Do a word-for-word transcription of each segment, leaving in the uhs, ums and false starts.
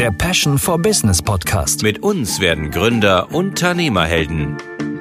der Passion for Business Podcast. Mit uns werden Gründer Unternehmerhelden.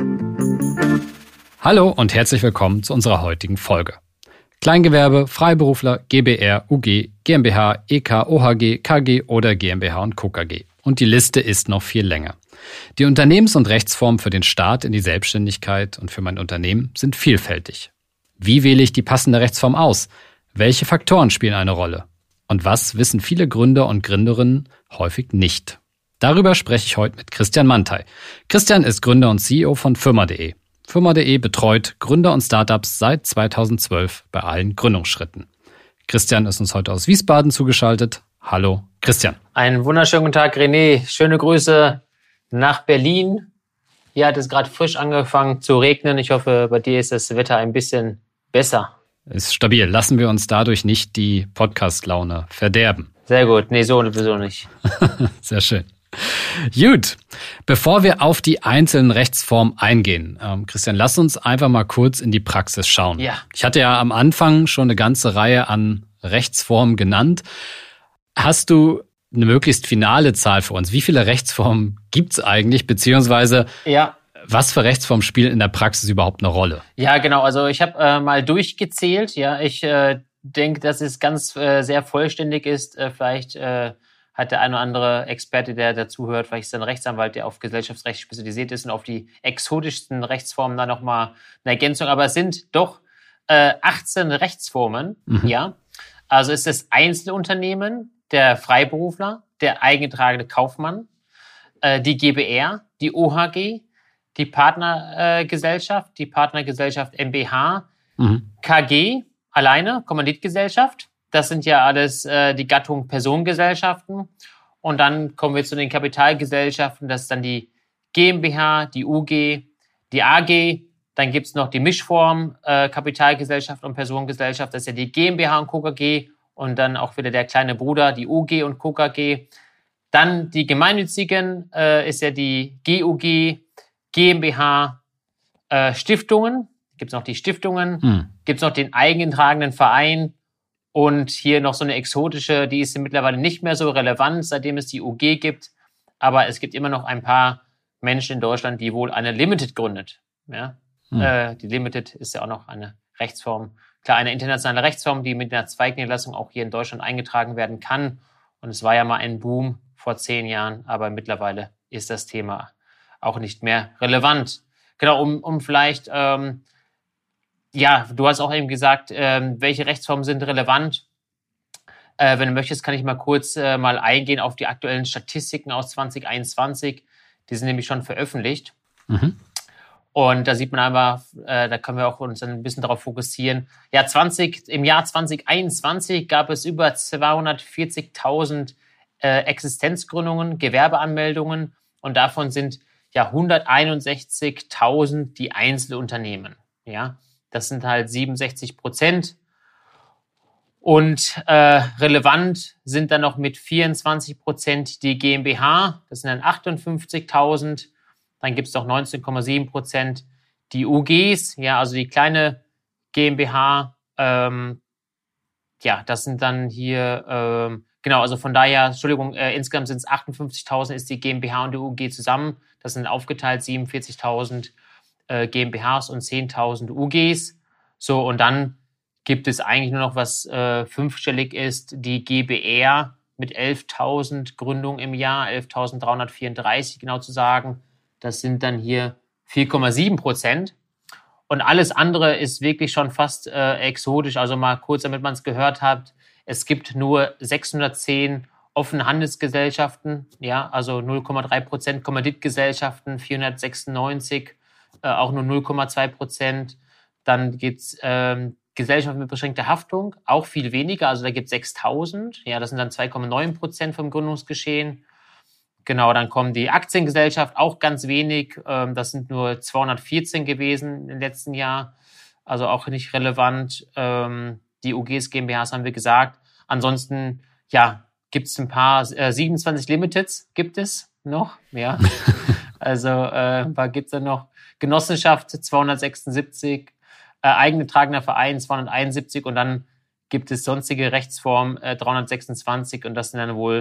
Hallo und herzlich willkommen zu unserer heutigen Folge. Kleingewerbe, Freiberufler, GbR, UG, GmbH, EK, OHG, KG oder GmbH und Co. KG. Und die Liste ist noch viel länger. Die Unternehmens- und Rechtsformen für den Start in die Selbstständigkeit und für mein Unternehmen sind vielfältig. Wie wähle ich die passende Rechtsform aus? Welche Faktoren spielen eine Rolle? Und was wissen viele Gründer und Gründerinnen häufig nicht? Darüber spreche ich heute mit Christian Mantei. Christian ist Gründer und C E O von firma punkt de. firma punkt de betreut Gründer und Startups seit zweitausendzwölf bei allen Gründungsschritten. Christian ist uns heute aus Wiesbaden zugeschaltet. Hallo Christian. Einen wunderschönen guten Tag, René. Schöne Grüße nach Berlin. Hier hat es gerade frisch angefangen zu regnen. Ich hoffe, bei dir ist das Wetter ein bisschen besser. Ist stabil. Lassen wir uns dadurch nicht die Podcast-Laune verderben. Sehr gut. Nee, so sowieso nicht. Sehr schön. Gut. Bevor wir auf die einzelnen Rechtsformen eingehen, ähm, Christian, lass uns einfach mal kurz in die Praxis schauen. Ja. Ich hatte ja am Anfang schon eine ganze Reihe an Rechtsformen genannt. Hast du eine möglichst finale Zahl für uns? Wie viele Rechtsformen gibt's eigentlich, beziehungsweise Ja. was für Rechtsformen spielen in der Praxis überhaupt eine Rolle? Ja, genau. Also ich habe äh, mal durchgezählt. Ja, ich äh, denke, dass es ganz äh, sehr vollständig ist. Äh, vielleicht äh, hat der eine oder andere Experte, der dazuhört, vielleicht ist er ein Rechtsanwalt, der auf Gesellschaftsrecht spezialisiert ist und auf die exotischsten Rechtsformen dann nochmal eine Ergänzung. Aber es sind doch äh, achtzehn Rechtsformen. Mhm. Ja, also ist das Einzelunternehmen, der Freiberufler, der eingetragene Kaufmann, äh, die GbR, die OHG, die Partnergesellschaft, äh, die Partnergesellschaft MbH, mhm. KG, alleine, Kommanditgesellschaft. Das sind ja alles äh, die Gattung Personengesellschaften. Und dann kommen wir zu den Kapitalgesellschaften. Das ist dann die GmbH, die UG, die AG. Dann gibt's noch die Mischform äh, Kapitalgesellschaft und Personengesellschaft. Das ist ja die GmbH und Co. KG. Und dann auch wieder der kleine Bruder, die UG und Co. KG. Dann die gemeinnützigen äh, ist ja die GUG, GmbH, äh, Stiftungen, gibt es noch die Stiftungen, hm. gibt es noch den eigentragenden Verein und hier noch so eine exotische, die ist mittlerweile nicht mehr so relevant, seitdem es die U G gibt, aber es gibt immer noch ein paar Menschen in Deutschland, die wohl eine Limited gründet. Ja? Hm. Äh, die Limited ist ja auch noch eine Rechtsform, klar eine internationale Rechtsform, die mit einer Zweigniederlassung auch hier in Deutschland eingetragen werden kann und es war ja mal ein Boom vor zehn Jahren, aber mittlerweile ist das Thema auch nicht mehr relevant. Genau, um, um vielleicht, ähm, ja, du hast auch eben gesagt, ähm, welche Rechtsformen sind relevant. Äh, wenn du möchtest, kann ich mal kurz äh, mal eingehen auf die aktuellen Statistiken aus zwanzig einundzwanzig. Die sind nämlich schon veröffentlicht. Mhm. Und da sieht man einfach, äh, da können wir auch uns ein bisschen darauf fokussieren. Ja, zwanzig, im Jahr zwanzig einundzwanzig gab es über zweihundertvierzigtausend äh, Existenzgründungen, Gewerbeanmeldungen und davon sind ja hunderteinundsechzigtausend die Einzelunternehmen. Ja, das sind halt siebenundsechzig Prozent. Und äh, relevant sind dann noch mit vierundzwanzig Prozent die GmbH, das sind dann achtundfünfzigtausend. Dann gibt es noch neunzehn Komma sieben Prozent die U Gs, ja, also die kleine GmbH. Ähm, ja, das sind dann hier, ähm, genau, also von daher, Entschuldigung, äh, insgesamt sind es achtundfünfzigtausend ist die GmbH und die U G zusammen. Das sind aufgeteilt siebenundvierzigtausend äh, GmbHs und zehntausend U Gs. So, und dann gibt es eigentlich nur noch, was äh, fünfstellig ist, die GbR mit elftausend Gründungen im Jahr, elftausenddreihundertvierunddreißig genau zu sagen. Das sind dann hier vier Komma sieben Prozent. Und alles andere ist wirklich schon fast äh, exotisch. Also mal kurz, damit man es gehört hat. Es gibt nur sechshundertzehn offene Handelsgesellschaften, ja, also null Komma drei Prozent Kommanditgesellschaften, vierhundertsechsundneunzig, äh, auch nur null Komma zwei Prozent. Dann gibt's ähm, Gesellschaften mit beschränkter Haftung, auch viel weniger, also da gibt es sechstausend, ja, das sind dann zwei Komma neun Prozent vom Gründungsgeschehen. Genau, dann kommen die Aktiengesellschaft, auch ganz wenig, ähm, das sind nur zweihundertvierzehn gewesen im letzten Jahr, also auch nicht relevant. Ähm, die U Gs, GmbHs haben wir gesagt. Ansonsten, ja, gibt es ein paar, äh, siebenundzwanzig Limiteds gibt es noch, ja. Also, äh, ein paar gibt es dann noch. Genossenschaft zweihundertsechsundsiebzig, äh, eigengetragener Verein zweihunderteinundsiebzig und dann gibt es sonstige Rechtsformen äh, dreihundertsechsundzwanzig und das sind dann wohl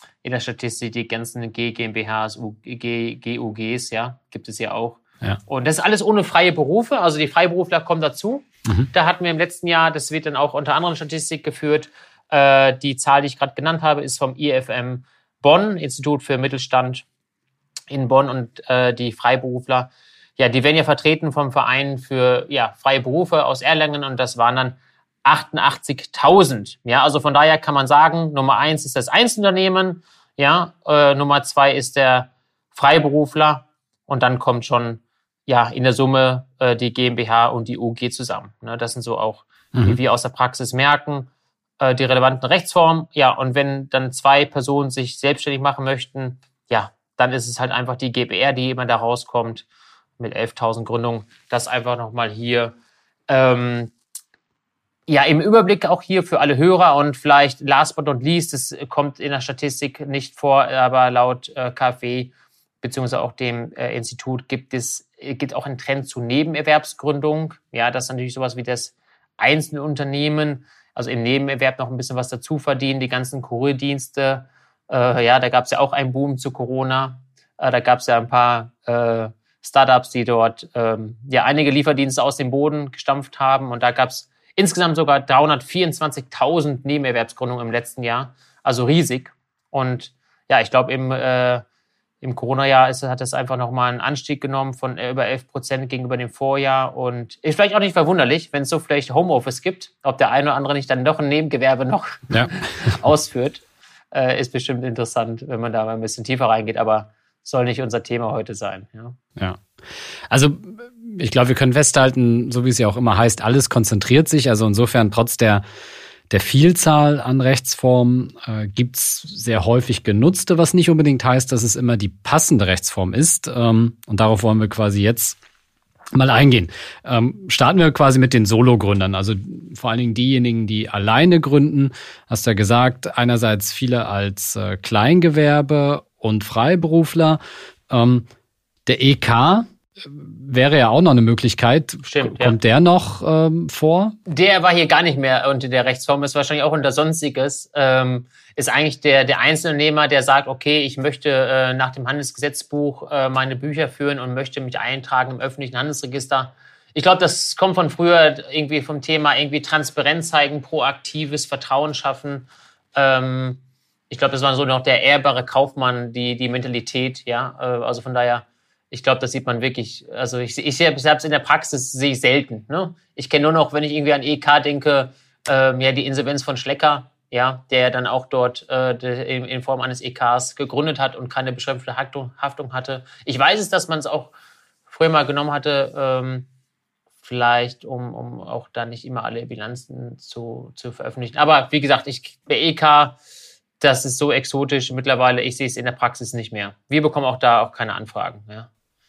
in der Statistik die ganzen G GmbHs, G, G U Gs, ja, gibt es ja auch. Ja. Und das ist alles ohne freie Berufe, also die Freiberufler kommen dazu. Mhm. Da hatten wir im letzten Jahr, das wird dann auch unter anderem Statistik geführt, äh, die Zahl, die ich gerade genannt habe, ist vom I F M Bonn, Institut für Mittelstand in Bonn, und äh, die Freiberufler, ja, die werden ja vertreten vom Verein für ja, freie Berufe aus Erlangen, und das waren dann achtundachtzigtausend. Ja, also von daher kann man sagen, Nummer eins ist das Einzelunternehmen, ja, äh, Nummer zwei ist der Freiberufler, und dann kommt schon ja in der Summe äh, die GmbH und die U G zusammen. Ne, das sind so auch, mhm. wie wir aus der Praxis merken, äh, die relevanten Rechtsformen. Ja, und wenn dann zwei Personen sich selbstständig machen möchten, ja, dann ist es halt einfach die GbR, die immer da rauskommt mit elftausend Gründungen. Das einfach nochmal hier ähm, ja, im Überblick auch hier für alle Hörer, und vielleicht last but not least, das kommt in der Statistik nicht vor, aber laut äh, K f W beziehungsweise auch dem äh, Institut gibt es gibt auch einen Trend zu Nebenerwerbsgründung. Ja, das ist natürlich sowas wie das Einzelunternehmen, also im Nebenerwerb noch ein bisschen was dazu verdienen, die ganzen Kurierdienste. Äh, ja, da gab es ja auch einen Boom zu Corona. Äh, da gab es ja ein paar äh, Startups, die dort ähm, ja einige Lieferdienste aus dem Boden gestampft haben, und da gab es insgesamt sogar dreihundertvierundzwanzigtausend Nebenerwerbsgründungen im letzten Jahr, also riesig. Und ja, ich glaube, im, äh, im Corona-Jahr ist, hat das einfach nochmal einen Anstieg genommen von über elf Prozent gegenüber dem Vorjahr. Und ist vielleicht auch nicht verwunderlich, wenn es so vielleicht Homeoffice gibt, ob der eine oder andere nicht dann doch ein Nebengewerbe noch ja. ausführt. Äh, ist bestimmt interessant, wenn man da mal ein bisschen tiefer reingeht, aber soll nicht unser Thema heute sein. Ja. Ja. Also ich glaube, wir können festhalten, so wie es ja auch immer heißt, alles konzentriert sich. Also insofern, trotz der, der Vielzahl an Rechtsformen äh, gibt's sehr häufig genutzte, was nicht unbedingt heißt, dass es immer die passende Rechtsform ist. Ähm, und darauf wollen wir quasi jetzt mal eingehen. Ähm, starten wir quasi mit den Solo-Gründern, also vor allen Dingen diejenigen, die alleine gründen. Hast du ja gesagt, einerseits viele als äh, Kleingewerbe und Freiberufler. Ähm, der E K wäre ja auch noch eine Möglichkeit. Stimmt, Kommt ja. der noch ähm, vor? Der war hier gar nicht mehr unter der Rechtsform, ist wahrscheinlich auch unter Sonstiges. Ähm, ist eigentlich der, der Einzelunternehmer, der sagt, okay, ich möchte äh, nach dem Handelsgesetzbuch äh, meine Bücher führen und möchte mich eintragen im öffentlichen Handelsregister. Ich glaube, das kommt von früher irgendwie vom Thema irgendwie Transparenz zeigen, proaktives Vertrauen schaffen. Ähm, ich glaube, das war so noch der ehrbare Kaufmann, die, die Mentalität, ja. Äh, also von daher, ich glaube, das sieht man wirklich, also ich, ich selbst in der Praxis sehe ich selten. Ne? Ich kenne nur noch, wenn ich irgendwie an E K denke, ähm, ja, die Insolvenz von Schlecker, ja, der dann auch dort äh, de, in, in Form eines E Ks gegründet hat und keine beschränkte Haftung, Haftung hatte. Ich weiß es, dass man es auch früher mal genommen hatte, ähm, vielleicht, um, um auch da nicht immer alle Bilanzen zu, zu veröffentlichen. Aber wie gesagt, ich, bei E K, das ist so exotisch mittlerweile, ich sehe es in der Praxis nicht mehr. Wir bekommen auch da auch keine Anfragen, ja.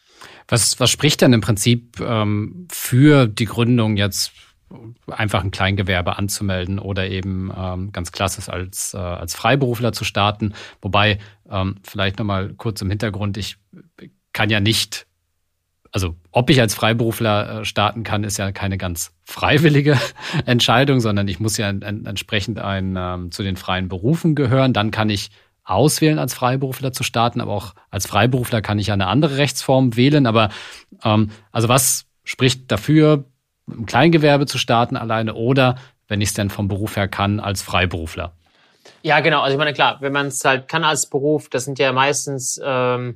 Was, was spricht denn im Prinzip ähm, für die Gründung, jetzt einfach ein Kleingewerbe anzumelden oder eben ähm, ganz klassisch als, äh, als Freiberufler zu starten? Wobei, ähm, vielleicht nochmal kurz im Hintergrund, ich kann ja nicht, also ob ich als Freiberufler äh, starten kann, ist ja keine ganz freiwillige Entscheidung, sondern ich muss ja en- en- entsprechend ein, ähm, zu den freien Berufen gehören. Dann kann ich auswählen, als Freiberufler zu starten, aber auch als Freiberufler kann ich eine andere Rechtsform wählen. Aber ähm, also was spricht dafür, ein Kleingewerbe zu starten alleine oder, wenn ich es denn vom Beruf her kann, als Freiberufler? Ja, genau. Also ich meine, klar, wenn man es halt kann als Beruf, das sind ja meistens ähm,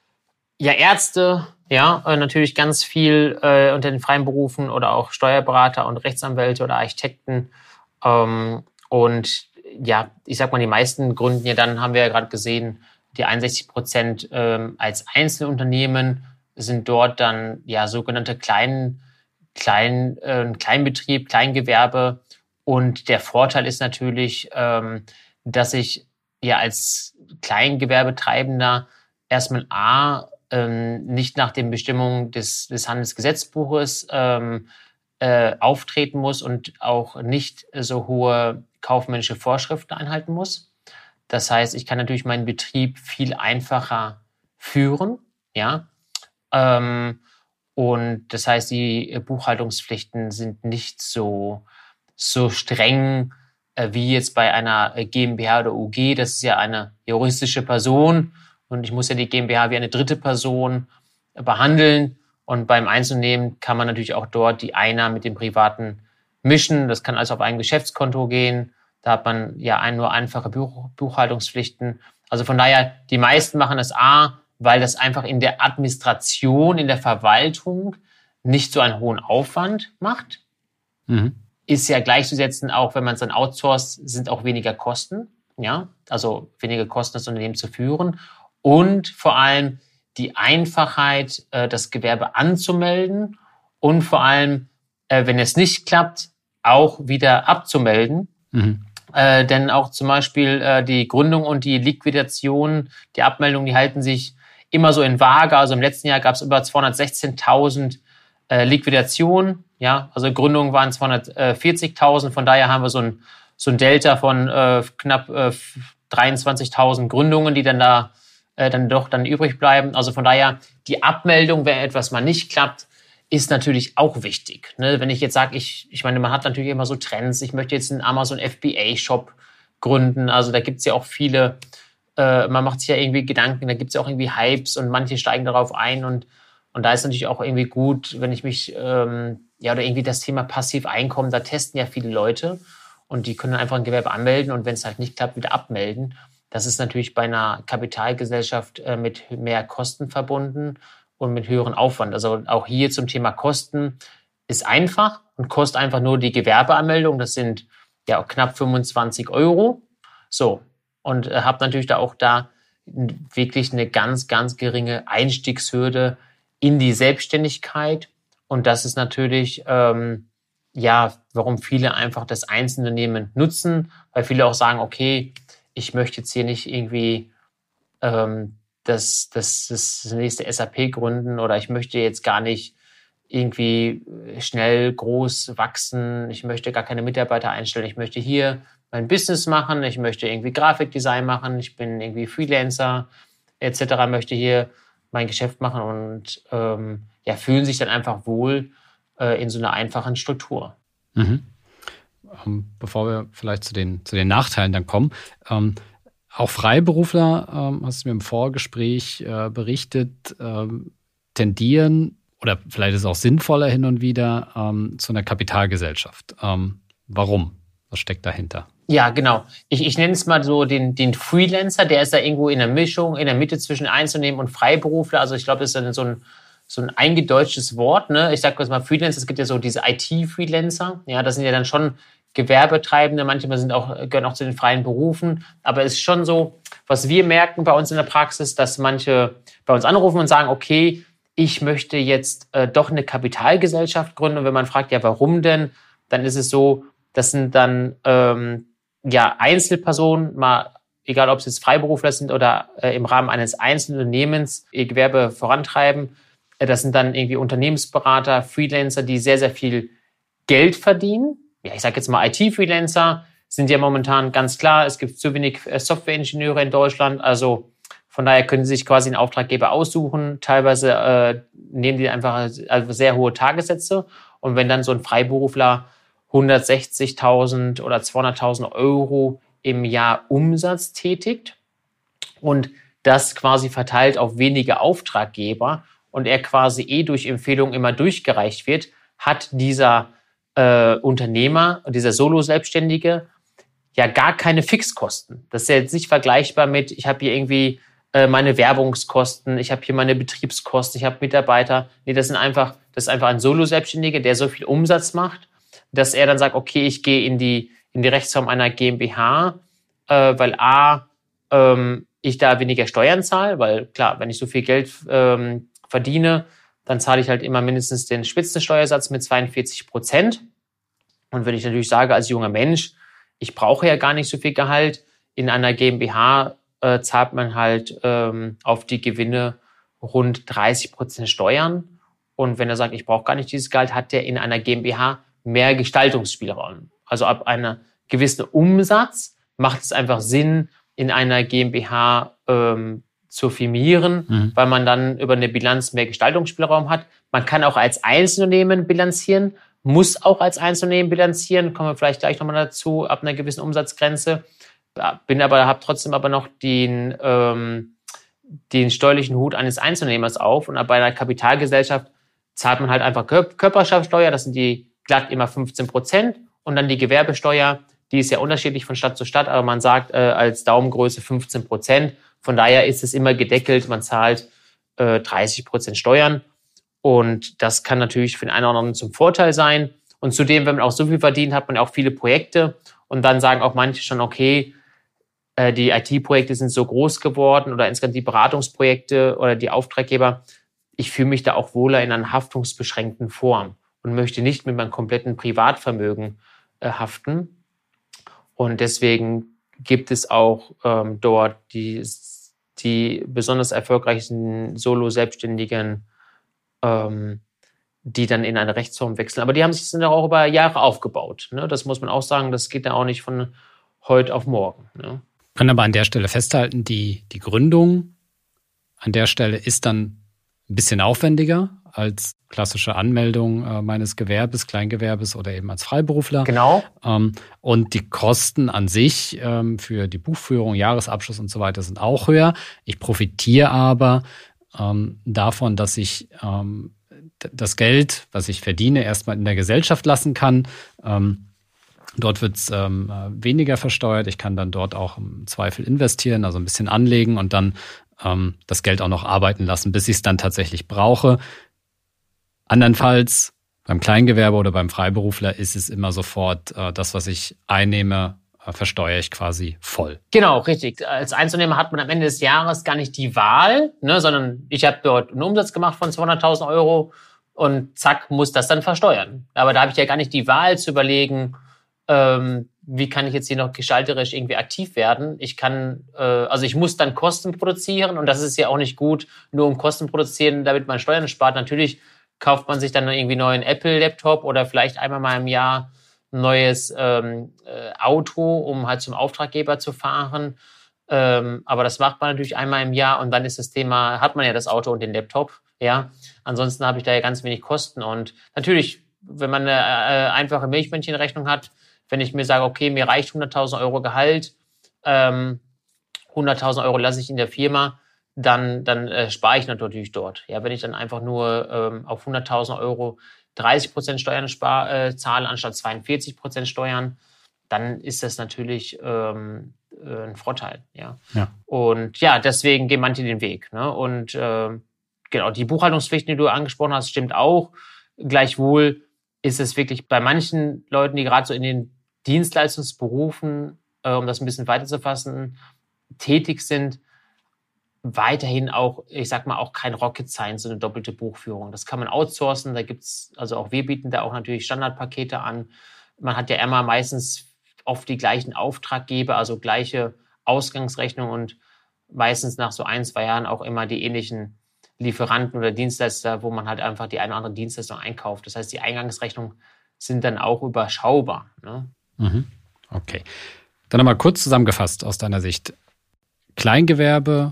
ja Ärzte, ja, äh, natürlich ganz viel äh, unter den freien Berufen oder auch Steuerberater und Rechtsanwälte oder Architekten. Ähm, und ja, ich sag mal, die meisten gründen ja dann, haben wir ja gerade gesehen, die einundsechzig Prozent ähm, als Einzelunternehmen sind dort dann ja sogenannte kleinen Klein, äh, Kleinbetrieb, Kleingewerbe. Und der Vorteil ist natürlich, ähm, dass ich ja als Kleingewerbetreibender erstmal A, ähm, nicht nach den Bestimmungen des, des Handelsgesetzbuches ähm, äh, auftreten muss und auch nicht so hohe kaufmännische Vorschriften einhalten muss. Das heißt, ich kann natürlich meinen Betrieb viel einfacher führen, ja. Ähm, und das heißt, die Buchhaltungspflichten sind nicht so, so streng, äh, wie jetzt bei einer GmbH oder U G. Das ist ja eine juristische Person und ich muss ja die GmbH wie eine dritte Person behandeln. Und beim Einzelunternehmen kann man natürlich auch dort die Einnahmen mit dem Privaten mischen. Das kann also auf ein Geschäftskonto gehen. Da hat man ja ein, nur einfache Buch, Buchhaltungspflichten. Also von daher, die meisten machen es A, weil das einfach in der Administration, in der Verwaltung nicht so einen hohen Aufwand macht. Mhm. Ist ja gleichzusetzen, auch wenn man es dann outsourced, sind auch weniger Kosten. Ja, also weniger Kosten, das Unternehmen zu führen. Und vor allem die Einfachheit, das Gewerbe anzumelden und vor allem, wenn es nicht klappt, auch wieder abzumelden. Mhm. Äh, denn auch zum Beispiel äh, die Gründung und die Liquidation, die Abmeldung, die halten sich immer so in Waage. Also im letzten Jahr gab es über zweihundertsechzehntausend äh, Liquidationen. Ja, also Gründungen waren zweihundertvierzigtausend. Von daher haben wir so ein, so ein Delta von äh, knapp äh, dreiundzwanzigtausend Gründungen, die dann da äh, dann doch dann übrig bleiben. Also von daher die Abmeldung, wenn etwas mal nicht klappt, ist natürlich auch wichtig. Ne? Wenn ich jetzt sage, ich, ich meine, man hat natürlich immer so Trends. Ich möchte jetzt einen Amazon F B A-Shop gründen. Also da gibt es ja auch viele, äh, man macht sich ja irgendwie Gedanken, da gibt es ja auch irgendwie Hypes und manche steigen darauf ein. Und, und da ist natürlich auch irgendwie gut, wenn ich mich, ähm, ja, oder irgendwie das Thema Passiveinkommen, da testen ja viele Leute und die können einfach ein Gewerbe anmelden und wenn es halt nicht klappt, wieder abmelden. Das ist natürlich bei einer Kapitalgesellschaft äh, mit mehr Kosten verbunden und mit höheren Aufwand. Also auch hier zum Thema Kosten ist einfach und kostet einfach nur die Gewerbeanmeldung. Das sind ja knapp fünfundzwanzig Euro. So. Und äh, habe natürlich da auch da wirklich eine ganz, ganz geringe Einstiegshürde in die Selbstständigkeit. Und das ist natürlich, ähm, ja, warum viele einfach das Einzelunternehmen nutzen, weil viele auch sagen, okay, ich möchte jetzt hier nicht irgendwie ähm, Das, das, das nächste S A P gründen oder ich möchte jetzt gar nicht irgendwie schnell groß wachsen, ich möchte gar keine Mitarbeiter einstellen, ich möchte hier mein Business machen, ich möchte irgendwie Grafikdesign machen, ich bin irgendwie Freelancer et cetera, möchte hier mein Geschäft machen und ähm, ja, fühlen sich dann einfach wohl äh, in so einer einfachen Struktur. Mhm. Ähm, bevor wir vielleicht zu den, zu den Nachteilen dann kommen, ähm, auch Freiberufler, ähm, hast du mir im Vorgespräch äh, berichtet, ähm, tendieren, oder vielleicht ist es auch sinnvoller hin und wieder, ähm, zu einer Kapitalgesellschaft. Ähm, warum? Was steckt dahinter? Ja, genau. Ich, ich nenne es mal so den, den Freelancer, der ist da irgendwo in der Mischung, in der Mitte zwischen Einzelunternehmen und Freiberufler. Also ich glaube, das ist dann so ein, so ein eingedeutschtes Wort. Ne? Ich sage jetzt mal Freelancer, es gibt ja so diese I T-Freelancer. Ja, das sind ja dann schon Gewerbetreibende, manchmal sind auch, gehören auch zu den freien Berufen. Aber es ist schon so, was wir merken bei uns in der Praxis, dass manche bei uns anrufen und sagen, okay, ich möchte jetzt äh, doch eine Kapitalgesellschaft gründen. Und wenn man fragt, ja, warum denn? Dann ist es so, das sind dann ähm, ja Einzelpersonen, mal egal ob es jetzt Freiberufler sind oder äh, im Rahmen eines Einzelunternehmens ihr Gewerbe vorantreiben. Äh, das sind dann irgendwie Unternehmensberater, Freelancer, die sehr, sehr viel Geld verdienen. Ja, ich sage jetzt mal I T-Freelancer sind ja momentan ganz klar, es gibt zu wenig Softwareingenieure in Deutschland, also von daher können sie sich quasi einen Auftraggeber aussuchen. Teilweise äh, nehmen die einfach also sehr hohe Tagessätze und wenn dann so ein Freiberufler hundertsechzigtausend oder zweihunderttausend Euro im Jahr Umsatz tätigt und das quasi verteilt auf wenige Auftraggeber und er quasi eh durch Empfehlungen immer durchgereicht wird, hat dieser Äh, Unternehmer, dieser Solo-Selbstständige, ja gar keine Fixkosten. Das ist ja jetzt nicht vergleichbar mit, ich habe hier irgendwie äh, meine Werbungskosten, ich habe hier meine Betriebskosten, ich habe Mitarbeiter. Nee, das sind einfach, das ist einfach ein Solo-Selbstständiger, der so viel Umsatz macht, dass er dann sagt, okay, ich gehe in die, in die Rechtsform einer GmbH, äh, weil A, ähm, ich da weniger Steuern zahle, weil klar, wenn ich so viel Geld ähm, verdiene, dann zahle ich halt immer mindestens den Spitzensteuersatz mit zweiundvierzig Prozent. Und wenn ich natürlich sage, als junger Mensch, ich brauche ja gar nicht so viel Gehalt, in einer GmbH äh, zahlt man halt ähm, auf die Gewinne rund dreißig Prozent Steuern. Und wenn er sagt, ich brauche gar nicht dieses Gehalt, hat der in einer GmbH mehr Gestaltungsspielraum. Also ab einem gewissen Umsatz macht es einfach Sinn, in einer GmbH ähm, zu firmieren, mhm. weil man dann über eine Bilanz mehr Gestaltungsspielraum hat. Man kann auch als Einzelunternehmen bilanzieren, muss auch als Einzelunternehmen bilanzieren, kommen wir vielleicht gleich nochmal dazu, ab einer gewissen Umsatzgrenze. Bin aber, habe trotzdem aber noch den, ähm, den steuerlichen Hut eines Einzelunternehmers auf. Und bei einer Kapitalgesellschaft zahlt man halt einfach Körperschaftssteuer, das sind die glatt immer fünfzehn Prozent. Und dann die Gewerbesteuer, die ist ja unterschiedlich von Stadt zu Stadt, aber man sagt äh, als Daumengröße fünfzehn Prozent. Von daher ist es immer gedeckelt, man zahlt äh, dreißig Prozent Steuern. Und das kann natürlich für den einen oder anderen zum Vorteil sein. Und zudem, wenn man auch so viel verdient, hat man auch viele Projekte. Und dann sagen auch manche schon, okay, die I T-Projekte sind so groß geworden oder insgesamt die Beratungsprojekte oder die Auftraggeber. Ich fühle mich da auch wohler in einer haftungsbeschränkten Form und möchte nicht mit meinem kompletten Privatvermögen äh, haften. Und deswegen gibt es auch ähm, dort die, die besonders erfolgreichen Solo-Selbstständigen, ähm, die dann in eine Rechtsform wechseln. Aber die haben sich dann auch über Jahre aufgebaut. Ne? Das muss man auch sagen, das geht dann auch nicht von heute auf morgen. Ne? Wir können aber an der Stelle festhalten, die, die Gründung an der Stelle ist dann ein bisschen aufwendiger als klassische Anmeldung äh, meines Gewerbes, Kleingewerbes oder eben als Freiberufler. Genau. Ähm, und die Kosten an sich ähm, für die Buchführung, Jahresabschluss und so weiter sind auch höher. Ich profitiere aber ähm, davon, dass ich ähm, das Geld, was ich verdiene, erstmal in der Gesellschaft lassen kann. Ähm, Dort wird es ähm, weniger versteuert. Ich kann dann dort auch im Zweifel investieren, also ein bisschen anlegen und dann ähm, das Geld auch noch arbeiten lassen, bis ich es dann tatsächlich brauche. Andernfalls beim Kleingewerbe oder beim Freiberufler ist es immer sofort äh, das, was ich einnehme, äh, versteuere ich quasi voll. Genau, richtig. Als Einzelunternehmer hat man am Ende des Jahres gar nicht die Wahl, ne, sondern ich habe dort einen Umsatz gemacht von zweihunderttausend Euro und zack, muss das dann versteuern. Aber da habe ich ja gar nicht die Wahl zu überlegen, Ähm, wie kann ich jetzt hier noch gestalterisch irgendwie aktiv werden? Ich kann, äh, also ich muss dann Kosten produzieren und das ist ja auch nicht gut, nur um Kosten produzieren, damit man Steuern spart. Natürlich kauft man sich dann irgendwie einen neuen Apple-Laptop oder vielleicht einmal mal im Jahr ein neues ähm, äh, Auto, um halt zum Auftraggeber zu fahren. Ähm, aber das macht man natürlich einmal im Jahr und dann ist das Thema, hat man ja das Auto und den Laptop. Ja, ansonsten habe ich da ja ganz wenig Kosten und natürlich, wenn man eine äh, einfache Milchmännchenrechnung hat, wenn ich mir sage, okay, mir reicht hunderttausend Euro Gehalt, ähm, hunderttausend Euro lasse ich in der Firma, dann, dann äh, spare ich natürlich dort. Ja, wenn ich dann einfach nur ähm, auf hunderttausend Euro dreißig Prozent Steuern spar, äh, zahle, anstatt zweiundvierzig Prozent Steuern, dann ist das natürlich ähm, äh, ein Vorteil. Ja. Ja. Und ja, deswegen gehen manche den Weg. Ne? Und äh, genau, die Buchhaltungspflichten, die du angesprochen hast, stimmt auch. Gleichwohl ist es wirklich bei manchen Leuten, die gerade so in den Dienstleistungsberufen, äh, um das ein bisschen weiter zu fassen, tätig sind, weiterhin auch, ich sag mal, auch kein Rocket Science, so eine doppelte Buchführung. Das kann man outsourcen, da gibt's, also auch wir bieten da auch natürlich Standardpakete an. Man hat ja immer meistens oft die gleichen Auftraggeber, also gleiche Ausgangsrechnung und meistens nach so ein, zwei Jahren auch immer die ähnlichen Lieferanten oder Dienstleister, wo man halt einfach die eine oder andere Dienstleistung einkauft. Das heißt, die Eingangsrechnungen sind dann auch überschaubar. Ne? Mhm. Okay. Dann nochmal kurz zusammengefasst aus deiner Sicht. Kleingewerbe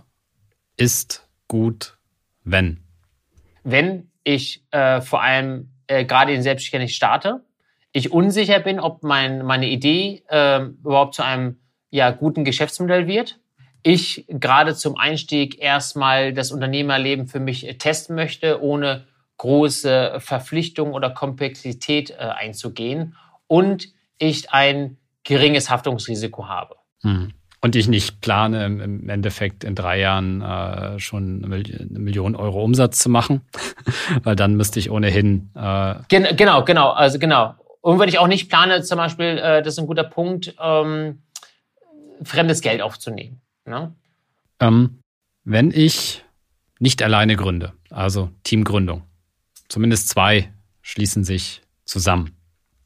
ist gut, wenn? Wenn ich äh, vor allem äh, gerade in Selbstständigkeit starte, ich unsicher bin, ob mein, meine Idee äh, überhaupt zu einem ja, guten Geschäftsmodell wird. Ich gerade zum Einstieg erstmal das Unternehmerleben für mich testen möchte, ohne große Verpflichtungen oder Komplexität äh, einzugehen und ich ein geringes Haftungsrisiko habe. Hm. Und ich nicht plane, im Endeffekt in drei Jahren äh, schon eine Million Euro Umsatz zu machen, weil dann müsste ich ohnehin... Äh Gen- genau, genau, also genau. Und wenn ich auch nicht plane, zum Beispiel, äh, das ist ein guter Punkt, ähm, fremdes Geld aufzunehmen. Ne? Ähm, wenn ich nicht alleine gründe, also Teamgründung, zumindest zwei schließen sich zusammen,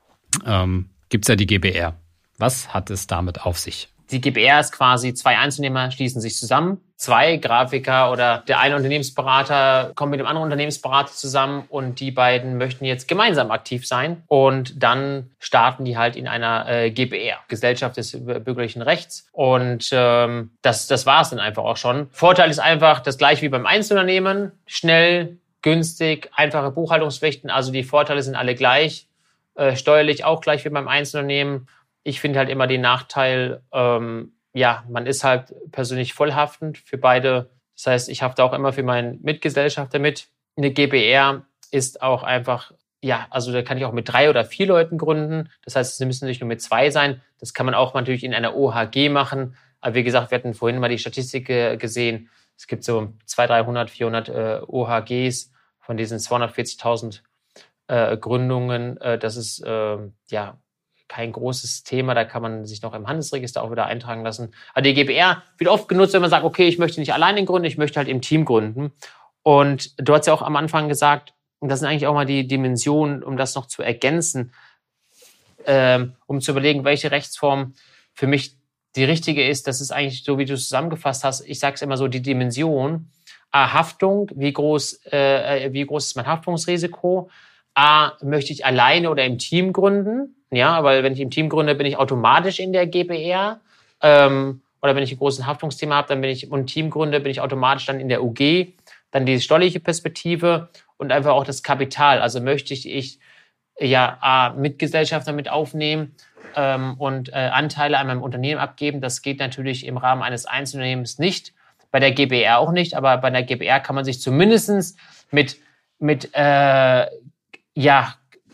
ähm, gibt es ja die G B R. Was hat es damit auf sich? Die G B R ist quasi, zwei Einzelnehmer schließen sich zusammen. Zwei Grafiker oder der eine Unternehmensberater kommt mit dem anderen Unternehmensberater zusammen und die beiden möchten jetzt gemeinsam aktiv sein. Und dann starten die halt in einer äh, G B R, Gesellschaft des bürgerlichen Rechts. Und ähm, das, das war es dann einfach auch schon. Vorteil ist einfach das gleiche wie beim Einzelunternehmen. Schnell, günstig, einfache Buchhaltungspflichten. Also die Vorteile sind alle gleich. äh, steuerlich auch gleich wie beim Einzelunternehmen. Ich finde halt immer den Nachteil, ähm, ja, man ist halt persönlich vollhaftend für beide. Das heißt, ich hafte auch immer für meinen Mitgesellschafter mit. Eine GbR ist auch einfach, ja, also da kann ich auch mit drei oder vier Leuten gründen. Das heißt, sie müssen nicht nur mit zwei sein. Das kann man auch natürlich in einer O H G machen. Aber wie gesagt, wir hatten vorhin mal die Statistik äh, gesehen. Es gibt so zweihundert, dreihundert, vierhundert äh, O H Gs von diesen zweihundertvierzigtausend äh, Gründungen. Äh, das ist äh, ja kein großes Thema. Da kann man sich noch im Handelsregister auch wieder eintragen lassen. Aber die GbR wird oft genutzt, wenn man sagt, okay, ich möchte nicht alleine gründen, ich möchte halt im Team gründen. Und du hast ja auch am Anfang gesagt, und das sind eigentlich auch mal die Dimensionen, um das noch zu ergänzen, ähm, um zu überlegen, welche Rechtsform für mich die richtige ist. Das ist eigentlich so, wie du es zusammengefasst hast. Ich sage es immer so, die Dimension. A, Haftung, wie groß, äh, wie groß ist mein Haftungsrisiko? A, möchte ich alleine oder im Team gründen? Ja, weil wenn ich im Team gründe, bin ich automatisch in der GbR. Ähm, oder wenn ich ein großes Haftungsthema habe, dann bin ich im Team gründe, bin ich automatisch dann in der U G. Dann die steuerliche Perspektive und einfach auch das Kapital. Also möchte ich, ich ja A, Mitgesellschafter mit aufnehmen ähm, und äh, Anteile an meinem Unternehmen abgeben. Das geht natürlich im Rahmen eines Einzelunternehmens nicht. Bei der GbR auch nicht, aber bei der GbR kann man sich zumindest mit, mit äh, ja,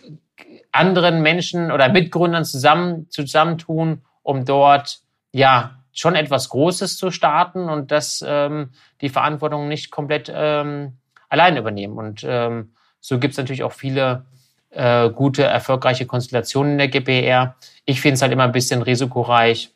anderen Menschen oder Mitgründern zusammen, zusammentun, um dort ja schon etwas Großes zu starten und das ähm, die Verantwortung nicht komplett ähm, allein übernehmen. Und ähm, so gibt es natürlich auch viele äh, gute, erfolgreiche Konstellationen in der GbR. Ich finde es halt immer ein bisschen risikoreich,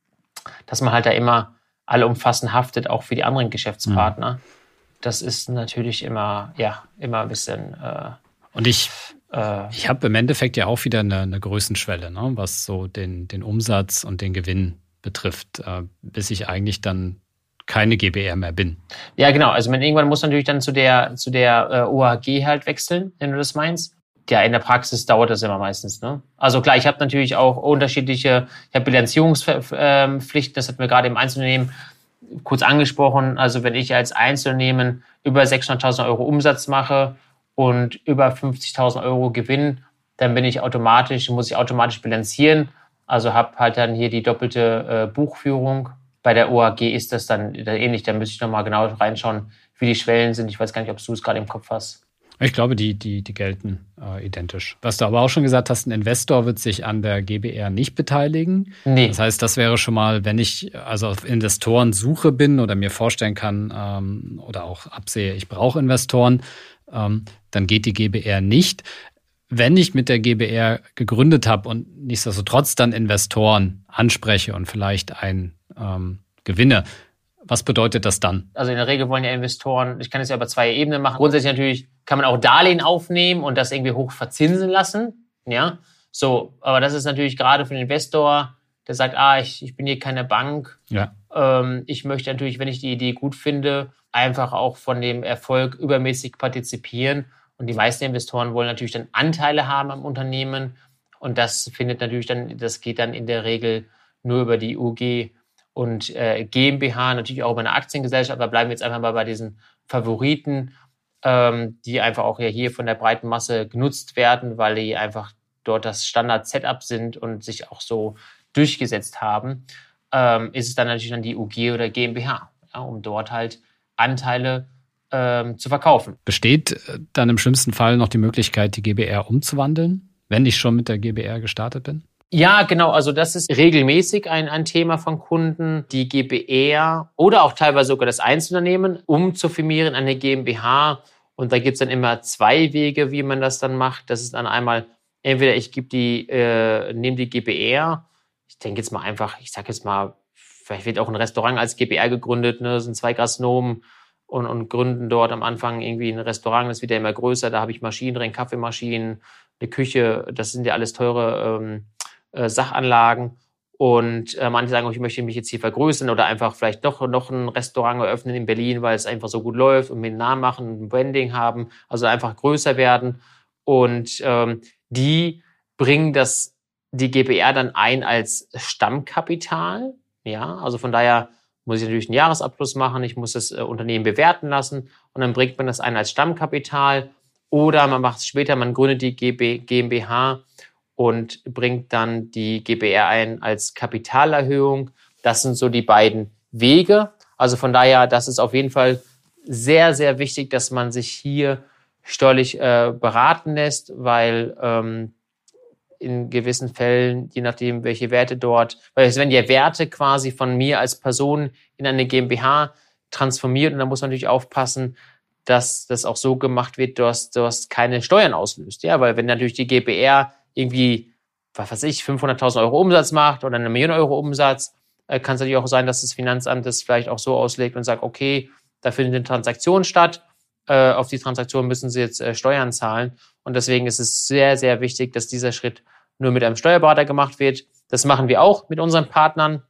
dass man halt da immer allumfassend haftet, auch für die anderen Geschäftspartner. Mhm. Das ist natürlich immer, ja, immer ein bisschen... Äh, und ich... Ich habe im Endeffekt ja auch wieder eine, eine Größenschwelle, ne, was so den, den Umsatz und den Gewinn betrifft, äh, bis ich eigentlich dann keine GbR mehr bin. Ja, genau. Also man irgendwann muss natürlich dann zu der, zu der äh, O H G halt wechseln, wenn du das meinst. Ja, in der Praxis dauert das immer meistens. Ne? Also klar, ich habe natürlich auch unterschiedliche, ich habe Bilanzierungspflichten, das hatten wir gerade im Einzelunternehmen kurz angesprochen. Also wenn ich als Einzelunternehmen über sechshunderttausend Euro Umsatz mache und über fünfzigtausend Euro Gewinn, dann bin ich automatisch, muss ich automatisch bilanzieren. Also habe halt dann hier die doppelte äh, Buchführung. Bei der O H G ist das dann ähnlich. Da müsste ich nochmal genau reinschauen, wie die Schwellen sind. Ich weiß gar nicht, ob du es gerade im Kopf hast. Ich glaube, die, die, die gelten äh, identisch. Was du aber auch schon gesagt hast, ein Investor wird sich an der GbR nicht beteiligen. Nee. Das heißt, das wäre schon mal, wenn ich also auf Investorensuche bin oder mir vorstellen kann ähm, oder auch absehe, ich brauche Investoren, ähm, dann geht die GbR nicht. Wenn ich mit der GbR gegründet habe und nichtsdestotrotz dann Investoren anspreche und vielleicht ein ähm, gewinne, was bedeutet das dann? Also in der Regel wollen ja Investoren, ich kann es ja über zwei Ebenen machen. Grundsätzlich natürlich kann man auch Darlehen aufnehmen und das irgendwie hoch verzinsen lassen. Ja, so, aber das ist natürlich gerade für den Investor, der sagt, ah, ich, ich bin hier keine Bank. Ja. Ähm, ich möchte natürlich, wenn ich die Idee gut finde, einfach auch von dem Erfolg übermäßig partizipieren. Und die meisten Investoren wollen natürlich dann Anteile haben am Unternehmen. Und das findet natürlich dann, das geht dann in der Regel nur über die U G und äh, GmbH, natürlich auch über eine Aktiengesellschaft. Aber bleiben wir jetzt einfach mal bei diesen Favoriten, ähm, die einfach auch ja hier von der breiten Masse genutzt werden, weil die einfach dort das Standard-Setup sind und sich auch so durchgesetzt haben, ähm, ist es dann natürlich dann die U G oder GmbH, ja, um dort halt Anteile ähm, zu verkaufen. Besteht dann im schlimmsten Fall noch die Möglichkeit, die GbR umzuwandeln, wenn ich schon mit der GbR gestartet bin? Ja, genau. Also das ist regelmäßig ein, ein Thema von Kunden, die GbR oder auch teilweise sogar das Einzelunternehmen umzufirmieren an eine GmbH. Und da gibt's dann immer zwei Wege, wie man das dann macht. Das ist dann einmal, entweder ich gebe die, äh, nehme die GbR. Ich denke jetzt mal einfach, ich sage jetzt mal, vielleicht wird auch ein Restaurant als GbR gegründet, ne? Das sind zwei Gastronomen und, und gründen dort am Anfang irgendwie ein Restaurant. Das wird ja immer größer. Da habe ich Maschinen drin, Kaffeemaschinen, eine Küche. Das sind ja alles teure ähm, äh, Sachanlagen. Und äh, manche sagen, ich möchte mich jetzt hier vergrößern oder einfach vielleicht doch noch ein Restaurant eröffnen in Berlin, weil es einfach so gut läuft und mir einen Namen machen, ein Branding haben, also einfach größer werden. Und ähm, die bringen das, die GbR dann ein als Stammkapital. Ja, also von daher muss ich natürlich einen Jahresabschluss machen, ich muss das äh, Unternehmen bewerten lassen und dann bringt man das ein als Stammkapital oder man macht es später, man gründet die GmbH und bringt dann die G b R ein als Kapitalerhöhung. Das sind so die beiden Wege. Also von daher, das ist auf jeden Fall sehr, sehr wichtig, dass man sich hier steuerlich äh, beraten lässt, weil ähm, in gewissen Fällen, je nachdem, welche Werte dort, weil es werden ja Werte quasi von mir als Person in eine GmbH transformiert und da muss man natürlich aufpassen, dass das auch so gemacht wird, dass das keine Steuern auslöst. Ja, weil wenn natürlich die G b R irgendwie, was weiß ich, fünfhunderttausend Euro Umsatz macht oder eine Million Euro Umsatz, äh, kann es natürlich auch sein, dass das Finanzamt das vielleicht auch so auslegt und sagt, okay, da findet eine Transaktion statt, äh, auf die Transaktion müssen Sie jetzt äh, Steuern zahlen und deswegen ist es sehr, sehr wichtig, dass dieser Schritt nur mit einem Steuerberater gemacht wird. Das machen wir auch mit unseren Partnern.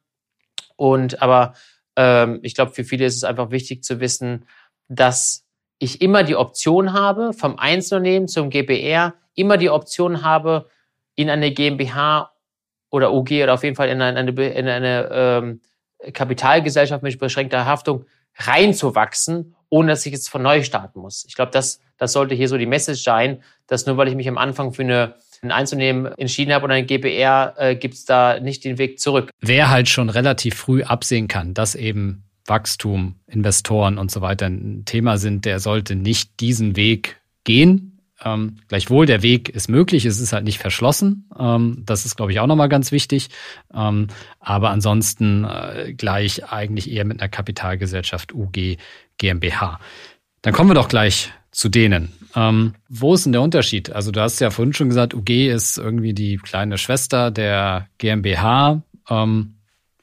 Und aber ähm, ich glaube, für viele ist es einfach wichtig zu wissen, dass ich immer die Option habe, vom Einzelunternehmen zum G b R, immer die Option habe, in eine GmbH oder O G oder auf jeden Fall in eine, in eine ähm, Kapitalgesellschaft mit beschränkter Haftung reinzuwachsen, ohne dass ich jetzt von neu starten muss. Ich glaube, das, das sollte hier so die Message sein, dass nur weil ich mich am Anfang für eine ein Einzelunternehmen entschieden habe oder ein G b R, äh, gibt es da nicht den Weg zurück. Wer halt schon relativ früh absehen kann, dass eben Wachstum, Investoren und so weiter ein Thema sind, der sollte nicht diesen Weg gehen. Ähm, gleichwohl, der Weg ist möglich, es ist halt nicht verschlossen. Ähm, das ist, glaube ich, auch nochmal ganz wichtig. Ähm, aber ansonsten äh, gleich eigentlich eher mit einer Kapitalgesellschaft U G GmbH. Dann kommen wir doch gleich zu denen. Ähm, wo ist denn der Unterschied? Also du hast ja vorhin schon gesagt, U G ist irgendwie die kleine Schwester der GmbH. Ähm,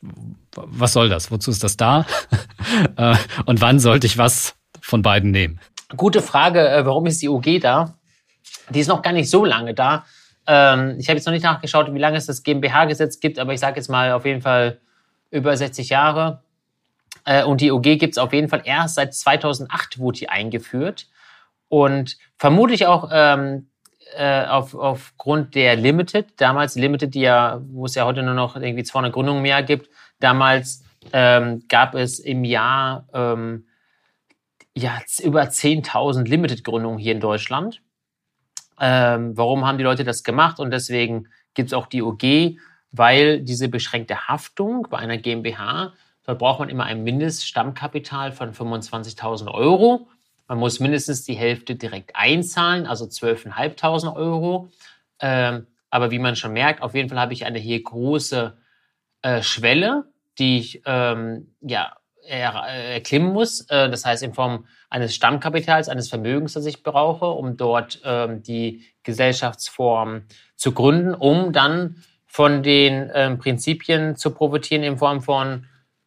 was soll das? Wozu ist das da? äh, und wann sollte ich was von beiden nehmen? Gute Frage. Warum ist die U G da? Die ist noch gar nicht so lange da. Ähm, ich habe jetzt noch nicht nachgeschaut, wie lange es das GmbH-Gesetz gibt, aber ich sage jetzt mal auf jeden Fall über sechzig Jahre. Äh, und die U G gibt es auf jeden Fall erst seit zweitausendacht wurde die eingeführt. Und vermutlich auch ähm, äh, auf, aufgrund der Limited, damals Limited, die ja, wo es ja heute nur noch irgendwie zweihundert Gründungen mehr gibt, damals ähm, gab es im Jahr ähm, ja, über zehntausend Limited-Gründungen hier in Deutschland. Ähm, warum haben die Leute das gemacht? Und deswegen gibt es auch die U G, weil diese beschränkte Haftung bei einer GmbH, dort braucht man immer ein Mindeststammkapital von fünfundzwanzigtausend Euro. Man muss mindestens die Hälfte direkt einzahlen, also zwölftausendfünfhundert Euro. Ähm, aber wie man schon merkt, auf jeden Fall habe ich eine hier große äh, Schwelle, die ich ähm, ja, er, äh, erklimmen muss. Äh, das heißt in Form eines Stammkapitals, eines Vermögens, das ich brauche, um dort ähm, die Gesellschaftsform zu gründen, um dann von den ähm, Prinzipien zu profitieren in Form von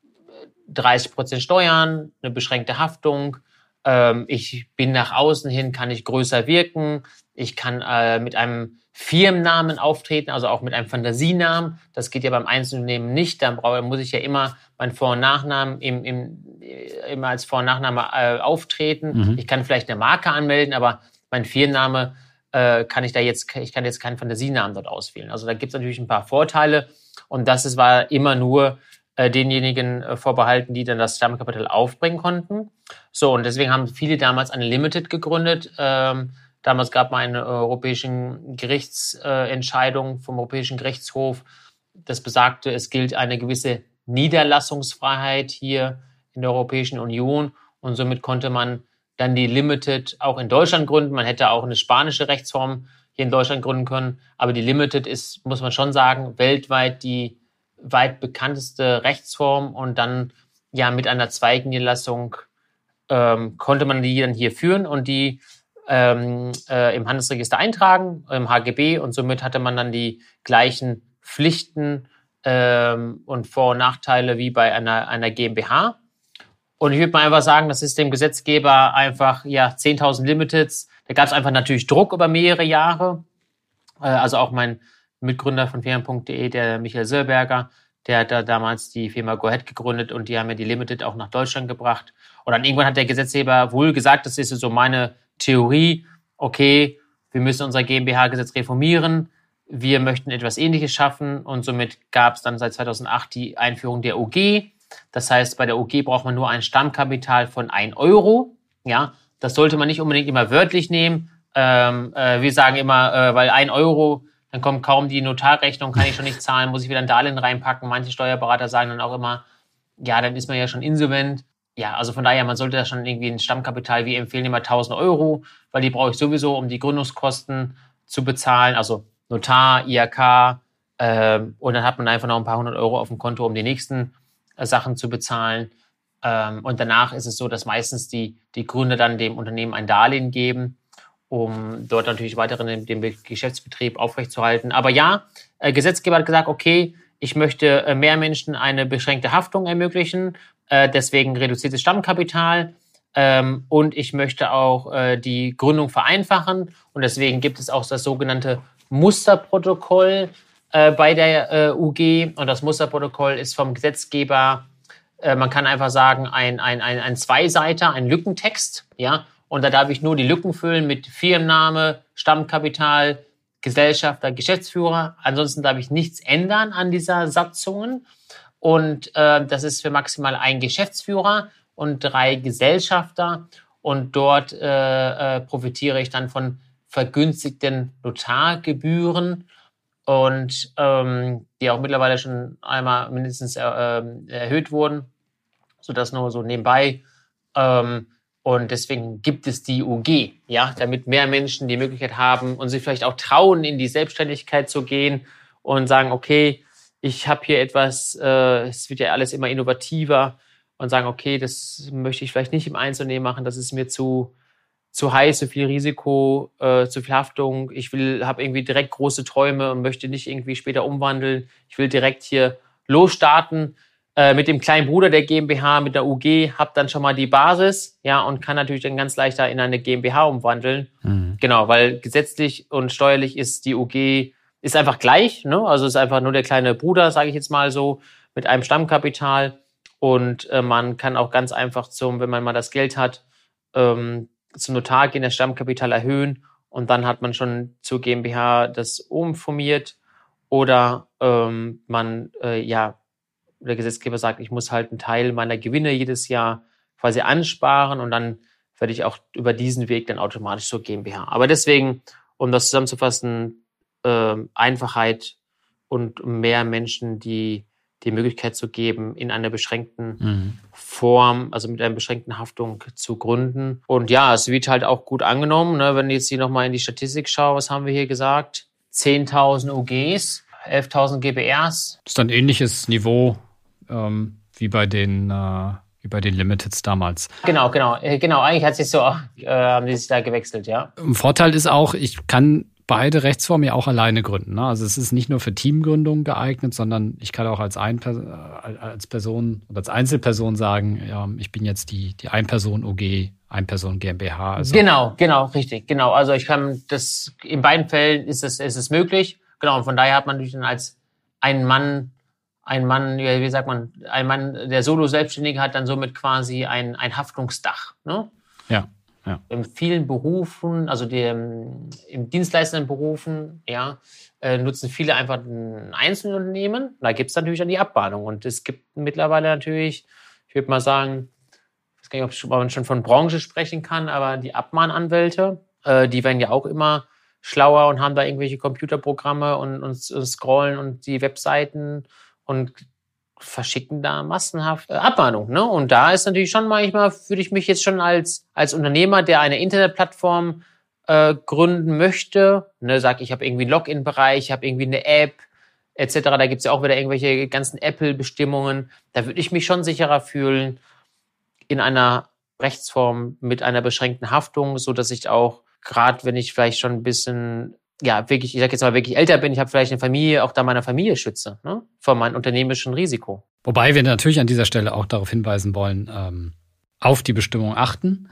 dreißig Prozent Steuern, eine beschränkte Haftung. Ähm, ich bin nach außen hin, kann ich größer wirken. Ich kann äh, mit einem Firmennamen auftreten, also auch mit einem Fantasienamen. Das geht ja beim Einzelunternehmen nicht. Dann brauche, muss ich ja immer meinen Vor- und Nachnamen im, im, immer als Vor- und Nachname äh, auftreten. Mhm. Ich kann vielleicht eine Marke anmelden, aber mein Firmenname äh, kann ich da jetzt, ich kann jetzt keinen Fantasienamen dort auswählen. Also da gibt es natürlich ein paar Vorteile und das ist, war immer nur äh, denjenigen äh, vorbehalten, die dann das Stammkapital aufbringen konnten. So, und deswegen haben viele damals eine Limited gegründet. Ähm, damals gab es eine europäische Gerichtsentscheidung äh, vom Europäischen Gerichtshof, das besagte, es gilt eine gewisse Niederlassungsfreiheit hier in der Europäischen Union und somit konnte man dann die Limited auch in Deutschland gründen. Man hätte auch eine spanische Rechtsform hier in Deutschland gründen können, aber die Limited ist, muss man schon sagen, weltweit die weit bekannteste Rechtsform und dann ja mit einer Zweigniederlassung ähm, konnte man die dann hier führen und die ähm, äh, im Handelsregister eintragen, im H G B und somit hatte man dann die gleichen Pflichten ähm, und Vor- und Nachteile wie bei einer, einer GmbH. Und ich würde mal einfach sagen, das ist dem Gesetzgeber einfach, ja, zehntausend Limiteds. Da gab es einfach natürlich Druck über mehrere Jahre. Äh, also auch mein Mitgründer von Firmen punkt de, der Michael Söllberger, der hat da damals die Firma GoAhead gegründet und die haben ja die Limited auch nach Deutschland gebracht. Und dann irgendwann hat der Gesetzgeber wohl gesagt, das ist so meine Theorie, okay, wir müssen unser GmbH-Gesetz reformieren, wir möchten etwas Ähnliches schaffen und somit gab es dann seit zweitausendacht die Einführung der U G. Das heißt, bei der U G braucht man nur ein Stammkapital von ein Euro. Ja, das sollte man nicht unbedingt immer wörtlich nehmen. Ähm, äh, wir sagen immer, äh, weil ein Euro Dann kommt kaum die Notarrechnung, kann ich schon nicht zahlen, muss ich wieder ein Darlehen reinpacken. Manche Steuerberater sagen dann auch immer, ja, dann ist man ja schon insolvent. Ja, also von daher, man sollte da schon irgendwie ein Stammkapital, wir empfehlen immer tausend Euro, weil die brauche ich sowieso, um die Gründungskosten zu bezahlen. Also Notar, I H K, äh, und dann hat man einfach noch ein paar hundert Euro auf dem Konto, um die nächsten äh, Sachen zu bezahlen. Ähm, und danach ist es so, dass meistens die, die Gründer dann dem Unternehmen ein Darlehen geben, um dort natürlich weiterhin den, den Geschäftsbetrieb aufrechtzuerhalten. Aber ja, äh, Gesetzgeber hat gesagt, okay, ich möchte äh, mehr Menschen eine beschränkte Haftung ermöglichen, äh, deswegen reduziertes Stammkapital, ähm, und ich möchte auch äh, die Gründung vereinfachen und deswegen gibt es auch das sogenannte Musterprotokoll äh, bei der äh, U G und das Musterprotokoll ist vom Gesetzgeber, äh, man kann einfach sagen, ein, ein, ein, ein Zweiseiter, ein Lückentext, ja, und da darf ich nur die Lücken füllen mit Firmenname, Stammkapital, Gesellschafter, Geschäftsführer. Ansonsten darf ich nichts ändern an dieser Satzungen. Und äh, das ist für maximal ein Geschäftsführer und drei Gesellschafter. Und dort äh, äh, profitiere ich dann von vergünstigten Notargebühren und ähm, die auch mittlerweile schon einmal mindestens äh, erhöht wurden, sodass nur so nebenbei. Ähm, Und deswegen gibt es die U G, ja, damit mehr Menschen die Möglichkeit haben und sich vielleicht auch trauen, in die Selbstständigkeit zu gehen und sagen, okay, ich habe hier etwas, äh, es wird ja alles immer innovativer und sagen, okay, das möchte ich vielleicht nicht im Einzelnen machen, das ist mir zu, zu heiß, zu viel Risiko, äh, zu viel Haftung. Ich will, habe irgendwie direkt große Träume und möchte nicht irgendwie später umwandeln. Ich will direkt hier losstarten. Mit dem kleinen Bruder der GmbH, mit der U G, habe dann schon mal die Basis, ja, und kann natürlich dann ganz leichter in eine GmbH umwandeln. Mhm. Genau, weil gesetzlich und steuerlich ist die U G ist einfach gleich, ne? Also ist einfach nur der kleine Bruder, sage ich jetzt mal so, mit einem Stammkapital und äh, man kann auch ganz einfach zum, wenn man mal das Geld hat, ähm, zum Notar gehen, das Stammkapital erhöhen und dann hat man schon zur GmbH das umformiert oder ähm, man, äh, ja, der Gesetzgeber sagt, ich muss halt einen Teil meiner Gewinne jedes Jahr quasi ansparen und dann werde ich auch über diesen Weg dann automatisch zur GmbH. Aber deswegen, um das zusammenzufassen, äh, Einfachheit und mehr Menschen die, die Möglichkeit zu geben, in einer beschränkten mhm. Form, also mit einer beschränkten Haftung zu gründen. Und ja, es wird halt auch gut angenommen, ne? Wenn ich jetzt hier nochmal in die Statistik schaue, was haben wir hier gesagt? zehntausend U Gs, elftausend G B Rs. Das ist ein ähnliches Niveau ähm, wie bei den äh, wie bei den Limiteds damals. Genau, genau, genau. Eigentlich hat sich so, äh, haben die sich da gewechselt, ja. Ein Vorteil ist auch, ich kann beide Rechtsformen ja auch alleine gründen. Ne? Also es ist nicht nur für Teamgründung geeignet, sondern ich kann auch als, Ein- als Person oder als Einzelperson sagen, ja, ich bin jetzt die, die Ein-Person-U G, Ein-Person GmbH. Also genau, genau, richtig, genau. Also ich kann das, in beiden Fällen ist es, ist es möglich. Genau, und von daher hat man natürlich dann als ein Mann, ein Mann, wie sagt man, ein Mann, der Solo-Selbstständige hat dann somit quasi ein, ein Haftungsdach. Ne? Ja. Ja. In vielen Berufen, also dem, im dienstleistenden Berufen, ja, äh, nutzen viele einfach ein Einzelunternehmen. Da gibt es natürlich dann die Abmahnung. Und es gibt mittlerweile natürlich, ich würde mal sagen, ich weiß gar nicht, ob man schon von Branche sprechen kann, aber die Abmahnanwälte, äh, die werden ja auch immer schlauer und haben da irgendwelche Computerprogramme und, und, und scrollen und die Webseiten und verschicken da massenhaft äh, Abmahnungen. Ne? Und da ist natürlich schon manchmal, würde ich mich jetzt schon als als Unternehmer, der eine Internetplattform äh, gründen möchte, ne, sag ich habe irgendwie einen Login-Bereich, ich habe irgendwie eine App et cetera. Da gibt's ja auch wieder irgendwelche ganzen Apple-Bestimmungen. Da würde ich mich schon sicherer fühlen in einer Rechtsform mit einer beschränkten Haftung, so dass ich auch, gerade wenn ich vielleicht schon ein bisschen ja, wirklich, ich sag jetzt mal, wirklich älter bin, ich habe vielleicht eine Familie, auch da meine Familie schütze, ne, vor meinem unternehmerischen Risiko. Wobei wir natürlich an dieser Stelle auch darauf hinweisen wollen, ähm, auf die Bestimmung achten,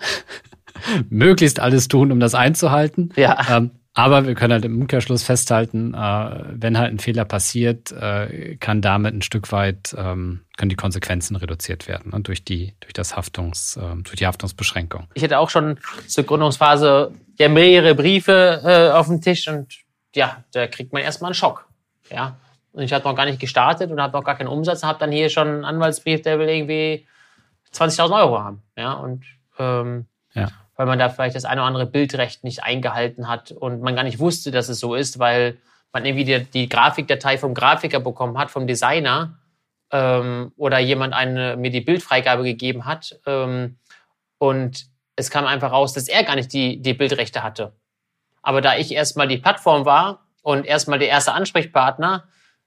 möglichst alles tun, um das einzuhalten. Ja. Ähm, aber wir können halt im Umkehrschluss festhalten, äh, wenn halt ein Fehler passiert, äh, kann damit ein Stück weit, ähm, können die Konsequenzen reduziert werden, ne, durch die, durch das Haftungs, äh, durch die Haftungsbeschränkung. Ich hatte auch schon zur Gründungsphase ja mehrere Briefe äh, auf dem Tisch und ja, da kriegt man erstmal einen Schock. Ja. Und ich hatte noch gar nicht gestartet und habe noch gar keinen Umsatz und habe dann hier schon einen Anwaltsbrief, der will irgendwie zwanzigtausend Euro haben. Ja, und ähm, ja. weil man da vielleicht das eine oder andere Bildrecht nicht eingehalten hat und man gar nicht wusste, dass es so ist, weil man irgendwie die, die Grafikdatei vom Grafiker bekommen hat, vom Designer, ähm, oder jemand eine, mir die Bildfreigabe gegeben hat, ähm, und es kam einfach raus, dass er gar nicht die, die Bildrechte hatte. Aber da ich erstmal die Plattform war und erstmal der erste Ansprechpartner,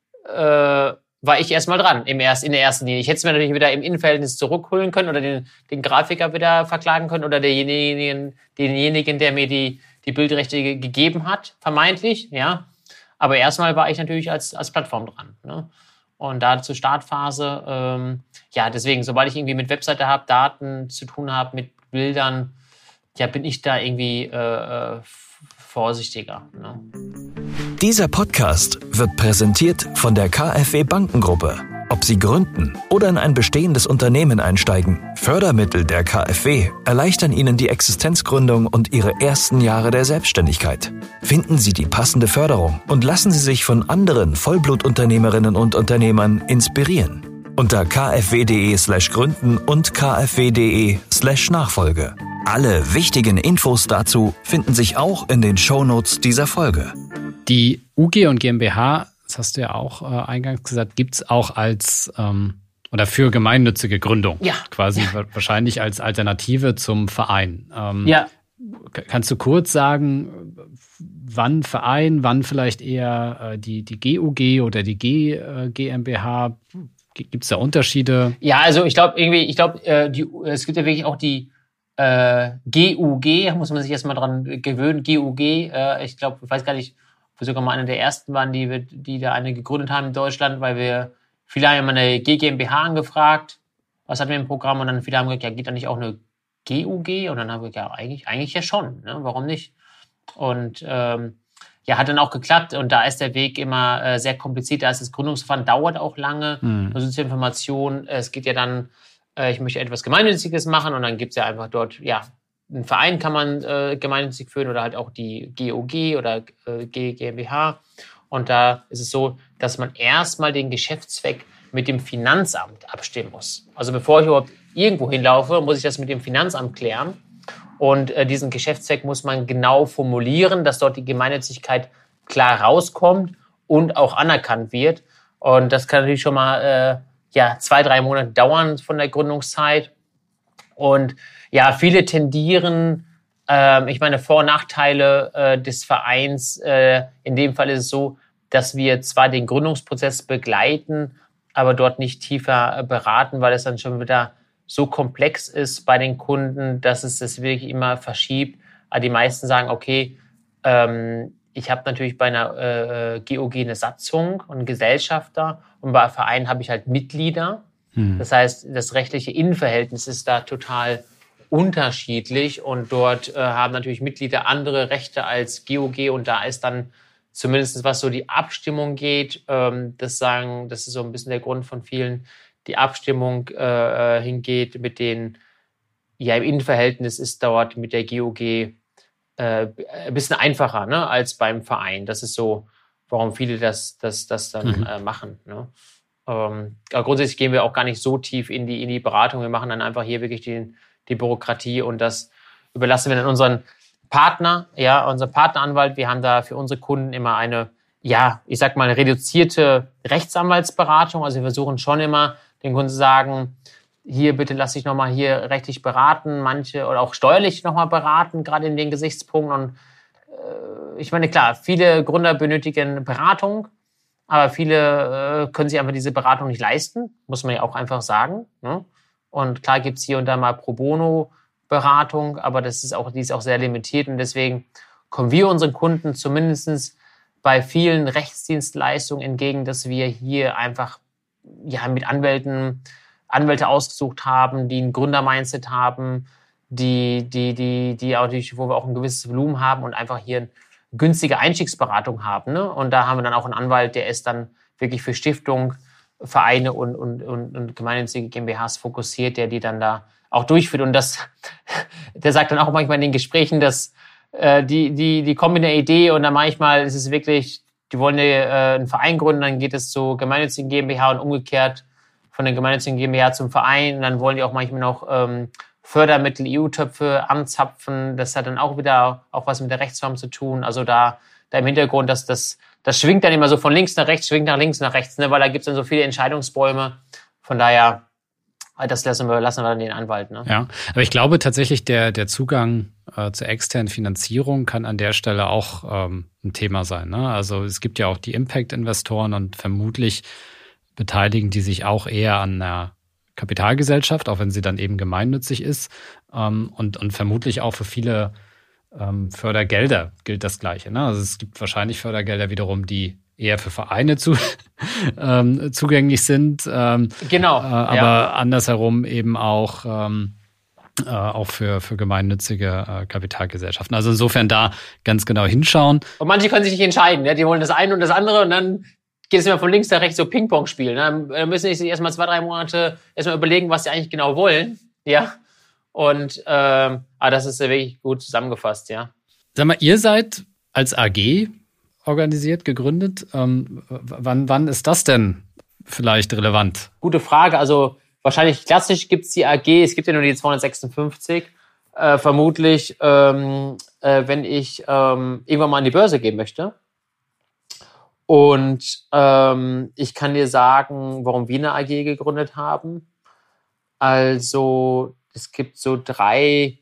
äh, war ich erstmal dran im erst, in der ersten Linie. Ich hätte es mir natürlich wieder im Innenverhältnis zurückholen können oder den, den Grafiker wieder verklagen können oder denjenigen, denjenigen, der mir die, die Bildrechte ge- gegeben hat, vermeintlich, ja. Aber erstmal war ich natürlich als, als Plattform dran, ne? Und da zur Startphase, ähm, ja, deswegen, sobald ich irgendwie mit Webseite habe, Daten zu tun habe, mit Bildern, ja, bin ich da irgendwie äh, vorsichtiger, ne? Dieser Podcast wird präsentiert von der KfW Bankengruppe. Ob Sie gründen oder in ein bestehendes Unternehmen einsteigen, Fördermittel der KfW erleichtern Ihnen die Existenzgründung und Ihre ersten Jahre der Selbstständigkeit. Finden Sie die passende Förderung und lassen Sie sich von anderen Vollblutunternehmerinnen und Unternehmern inspirieren. Unter kfw.de slash gründen und kfw.de slash Nachfolge. Alle wichtigen Infos dazu finden sich auch in den Shownotes dieser Folge. Die U G und GmbH, das hast du ja auch äh, eingangs gesagt, gibt es auch als ähm, oder für gemeinnützige Gründung. Ja. Quasi ja. wahrscheinlich als Alternative zum Verein. Ähm, ja. Kannst du kurz sagen, wann Verein, wann vielleicht eher äh, die, die G U G oder die G, äh, GmbH? Gibt es da Unterschiede? Ja, also ich glaube irgendwie, ich glaube, äh, die, es gibt ja wirklich auch die äh, G U G, muss man sich erstmal dran gewöhnen, G U G. Äh, ich glaube, ich weiß gar nicht, ob wir sogar mal eine der ersten waren, die, wir, die da eine gegründet haben in Deutschland, weil wir, viele haben ja mal eine G GmbH angefragt, was hatten wir im Programm, und dann viele haben gesagt, ja, geht da nicht auch eine G U G? Und dann haben wir gesagt, ja, eigentlich, eigentlich ja schon, ne? Warum nicht? Und ähm, ja, hat dann auch geklappt, und da ist der Weg immer äh, sehr kompliziert. Da ist das Gründungsverfahren, dauert auch lange. Mhm. Also zur Information, äh, es geht ja dann, äh, ich möchte etwas Gemeinnütziges machen, und dann gibt's ja einfach dort, ja, einen Verein kann man äh, gemeinnützig führen oder halt auch die G U G oder äh, G GmbH. Und da ist es so, dass man erstmal den Geschäftszweck mit dem Finanzamt abstimmen muss. Also bevor ich überhaupt irgendwo hinlaufe, muss ich das mit dem Finanzamt klären. Und äh, diesen Geschäftszweck muss man genau formulieren, dass dort die Gemeinnützigkeit klar rauskommt und auch anerkannt wird. Und das kann natürlich schon mal äh, ja, zwei, drei Monate dauern von der Gründungszeit. Und ja, viele tendieren, äh, ich meine, Vor- und Nachteile äh, des Vereins. Äh, in dem Fall ist es so, dass wir zwar den Gründungsprozess begleiten, aber dort nicht tiefer äh, beraten, weil es dann schon wieder so komplex ist bei den Kunden, dass es das wirklich immer verschiebt. Aber die meisten sagen, okay, ähm, ich habe natürlich bei einer äh, G U G eine Satzung und einen Gesellschafter, und bei Vereinen habe ich halt Mitglieder. Hm. Das heißt, das rechtliche Innenverhältnis ist da total unterschiedlich, und dort äh, haben natürlich Mitglieder andere Rechte als G U G, und da ist dann zumindest, was so die Abstimmung geht, ähm, das sagen, das ist so ein bisschen der Grund von vielen, die Abstimmung äh, hingeht mit den, ja, im Innenverhältnis ist dort mit der G U G äh, ein bisschen einfacher, ne, als beim Verein. Das ist so, warum viele das, das, das dann mhm. äh, machen, ne? Ähm, aber grundsätzlich gehen wir auch gar nicht so tief in die, in die Beratung. Wir machen dann einfach hier wirklich die, die Bürokratie, und das überlassen wir dann unseren Partner, ja, unser Partneranwalt. Wir haben da für unsere Kunden immer eine, ja, ich sag mal, eine reduzierte Rechtsanwaltsberatung. Also wir versuchen schon immer, den Kunden zu sagen, hier bitte lass dich nochmal hier rechtlich beraten, manche oder auch steuerlich nochmal beraten, gerade in den Gesichtspunkten. Und äh, ich meine, klar, viele Gründer benötigen Beratung, aber viele äh, können sich einfach diese Beratung nicht leisten, muss man ja auch einfach sagen, ne? Und klar gibt's hier und da mal Pro Bono-Beratung, aber das ist auch, die ist auch sehr limitiert, und deswegen kommen wir unseren Kunden zumindest bei vielen Rechtsdienstleistungen entgegen, dass wir hier einfach ja, mit Anwälten, Anwälte ausgesucht haben, die ein Gründer-Mindset haben, die, die, die, die auch, wo wir auch ein gewisses Volumen haben und einfach hier eine günstige Einstiegsberatung haben, ne? Und da haben wir dann auch einen Anwalt, der ist dann wirklich für Stiftung, Vereine und, und, und, und gemeinnützige GmbHs fokussiert, der die dann da auch durchführt. Und das, der sagt dann auch manchmal in den Gesprächen, dass äh, die, die, die kommen mit einer Idee, und dann manchmal ist es wirklich, die wollen eine, äh, einen Verein gründen, dann geht es zur gemeinnützigen GmbH und umgekehrt von der gemeinnützigen GmbH zum Verein. Und dann wollen die auch manchmal noch ähm, Fördermittel, E U-Töpfe anzapfen. Das hat dann auch wieder auch was mit der Rechtsform zu tun. Also da, da im Hintergrund, dass das, das schwingt dann immer so von links nach rechts, schwingt nach links nach rechts, ne? Weil da gibt's dann so viele Entscheidungsbäume. Von daher, das lassen wir, lassen wir dann den Anwalt. Ne? Ja, aber ich glaube tatsächlich, der, der Zugang äh, zur externen Finanzierung kann an der Stelle auch ähm, ein Thema sein. Ne? Also es gibt ja auch die Impact-Investoren und vermutlich beteiligen die sich auch eher an einer Kapitalgesellschaft, auch wenn sie dann eben gemeinnützig ist. Ähm, und, und vermutlich auch für viele ähm, Fördergelder gilt das Gleiche. Ne? Also es gibt wahrscheinlich Fördergelder wiederum, die eher für Vereine zu, ähm, zugänglich sind. Ähm, genau. Äh, aber ja. andersherum eben auch, ähm, äh, auch für, für gemeinnützige äh, Kapitalgesellschaften. Also insofern da ganz genau hinschauen. Und manche können sich nicht entscheiden. Ne? Die wollen das eine und das andere und dann geht es immer von links nach rechts so Ping-Pong spielen. Ne? Dann müssen die sich erstmal zwei, drei Monate erstmal überlegen, was sie eigentlich genau wollen. Ja. Und ähm, aber das ist wirklich gut zusammengefasst, ja. Sag mal, ihr seid als A G organisiert, gegründet. Ähm, wann, wann ist das denn vielleicht relevant? Gute Frage. Also wahrscheinlich klassisch gibt es die A G, es gibt ja nur die zweihundertsechsundfünfzig. Äh, vermutlich, ähm, äh, wenn ich ähm, irgendwann mal an die Börse gehen möchte. Und ähm, ich kann dir sagen, warum wir eine A G gegründet haben. Also es gibt so drei,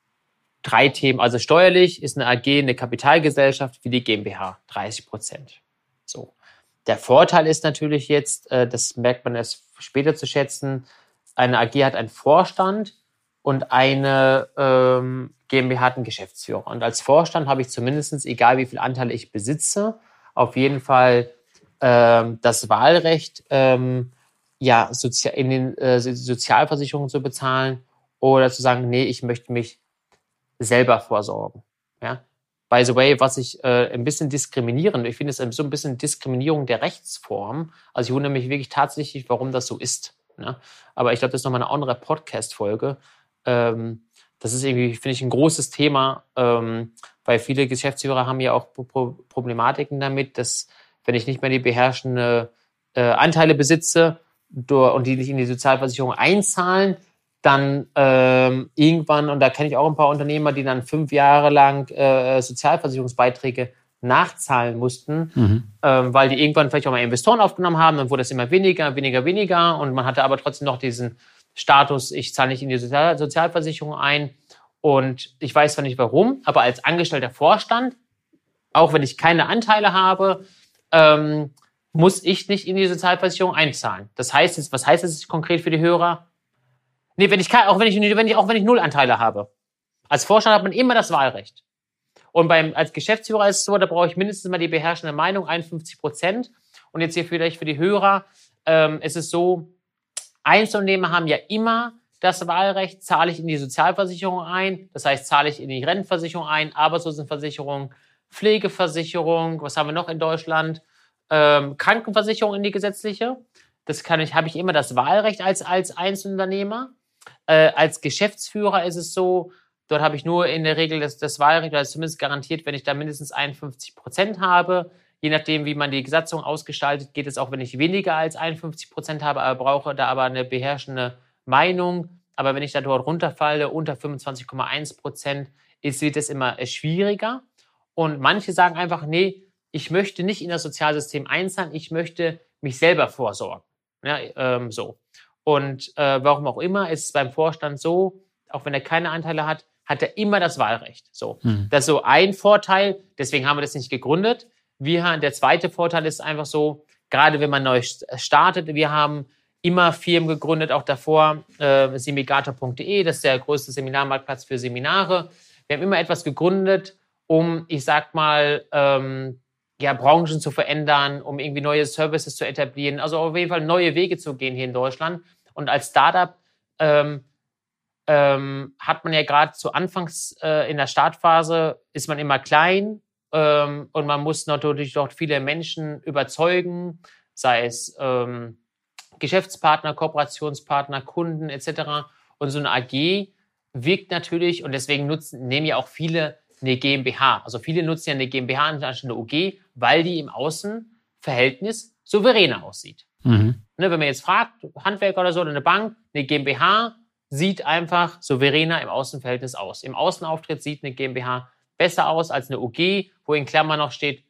drei Themen. Also steuerlich ist eine A G eine Kapitalgesellschaft wie die GmbH, dreißig Prozent. So. Der Vorteil ist natürlich jetzt, äh, das merkt man erst später zu schätzen, eine A G hat einen Vorstand und eine ähm, GmbH hat einen Geschäftsführer. Und als Vorstand habe ich zumindest, egal wie viele Anteile ich besitze, auf jeden Fall ähm, das Wahlrecht, ähm, ja, sozi- in den äh, Sozialversicherungen zu bezahlen oder zu sagen, nee, ich möchte mich selber vorsorgen. Ja? By the way, was ich äh, ein bisschen diskriminierend, ich finde es so ein bisschen Diskriminierung der Rechtsform. Also ich wundere mich wirklich tatsächlich, warum das so ist. Ne? Aber ich glaube, das ist nochmal eine andere Podcast-Folge. Ähm, das ist irgendwie, finde ich, ein großes Thema, ähm, weil viele Geschäftsführer haben ja auch Pro- Problematiken damit, dass wenn ich nicht mehr die beherrschende äh, Anteile besitze und die nicht in die Sozialversicherung einzahlen, dann ähm, irgendwann, und da kenne ich auch ein paar Unternehmer, die dann fünf Jahre lang äh, Sozialversicherungsbeiträge nachzahlen mussten, mhm. ähm, weil die irgendwann vielleicht auch mal Investoren aufgenommen haben, dann wurde es immer weniger, weniger, weniger und man hatte aber trotzdem noch diesen Status, ich zahle nicht in die Sozial- Sozialversicherung ein und ich weiß zwar nicht warum, aber als angestellter Vorstand, auch wenn ich keine Anteile habe, ähm, muss ich nicht in die Sozialversicherung einzahlen. Das heißt jetzt, was heißt das konkret für die Hörer? Nee, wenn ich kann, auch wenn ich, wenn ich, auch wenn ich null Anteile habe. Als Vorstand hat man immer das Wahlrecht. Und beim, als Geschäftsführer ist es so, da brauche ich mindestens mal die beherrschende Meinung, einundfünfzig Prozent. Und jetzt hier vielleicht für die Hörer, ähm, es ist so, Einzelunternehmer haben ja immer das Wahlrecht, zahle ich in die Sozialversicherung ein, das heißt, zahle ich in die Rentenversicherung ein, Arbeitslosenversicherung, Pflegeversicherung, was haben wir noch in Deutschland? Ähm, Krankenversicherung in die gesetzliche. Das kann ich, habe ich immer das Wahlrecht als, als Einzelunternehmer. Äh, als Geschäftsführer ist es so, dort habe ich nur in der Regel das, das Wahlrecht, oder zumindest garantiert, wenn ich da mindestens einundfünfzig Prozent habe. Je nachdem, wie man die Gesetzung ausgestaltet, geht es auch, wenn ich weniger als einundfünfzig Prozent habe, aber brauche da aber eine beherrschende Meinung. Aber wenn ich da dort runterfalle, unter fünfundzwanzig Komma eins Prozent, ist, wird es immer schwieriger. Und manche sagen einfach, nee, ich möchte nicht in das Sozialsystem einzahlen, ich möchte mich selber vorsorgen. Ja, ähm, so. Und äh, warum auch immer, ist es beim Vorstand so, auch wenn er keine Anteile hat, hat er immer das Wahlrecht. So. Hm. Das ist so ein Vorteil, deswegen haben wir das nicht gegründet. Wir, der zweite Vorteil ist einfach so, gerade wenn man neu startet, wir haben immer Firmen gegründet, auch davor, äh, semigator punkt de, das ist der größte Seminarmarktplatz für Seminare. Wir haben immer etwas gegründet, um, ich sag mal, ähm, ja, Branchen zu verändern, um irgendwie neue Services zu etablieren, also auf jeden Fall neue Wege zu gehen hier in Deutschland. Und als Startup ähm, ähm, hat man ja gerade zu Anfangs äh, in der Startphase, ist man immer klein ähm, und man muss natürlich dort viele Menschen überzeugen, sei es ähm, Geschäftspartner, Kooperationspartner, Kunden et cetera. Und so eine A G wirkt natürlich, und deswegen nutzen, nehmen ja auch viele eine GmbH. Also viele nutzen ja eine GmbH anstatt eine U G, weil die im Außenverhältnis souveräner aussieht. Mhm. Ne, wenn man jetzt fragt, Handwerker oder so, oder eine Bank, eine GmbH sieht einfach souveräner im Außenverhältnis aus. Im Außenauftritt sieht eine GmbH besser aus als eine U G, wo in Klammern noch steht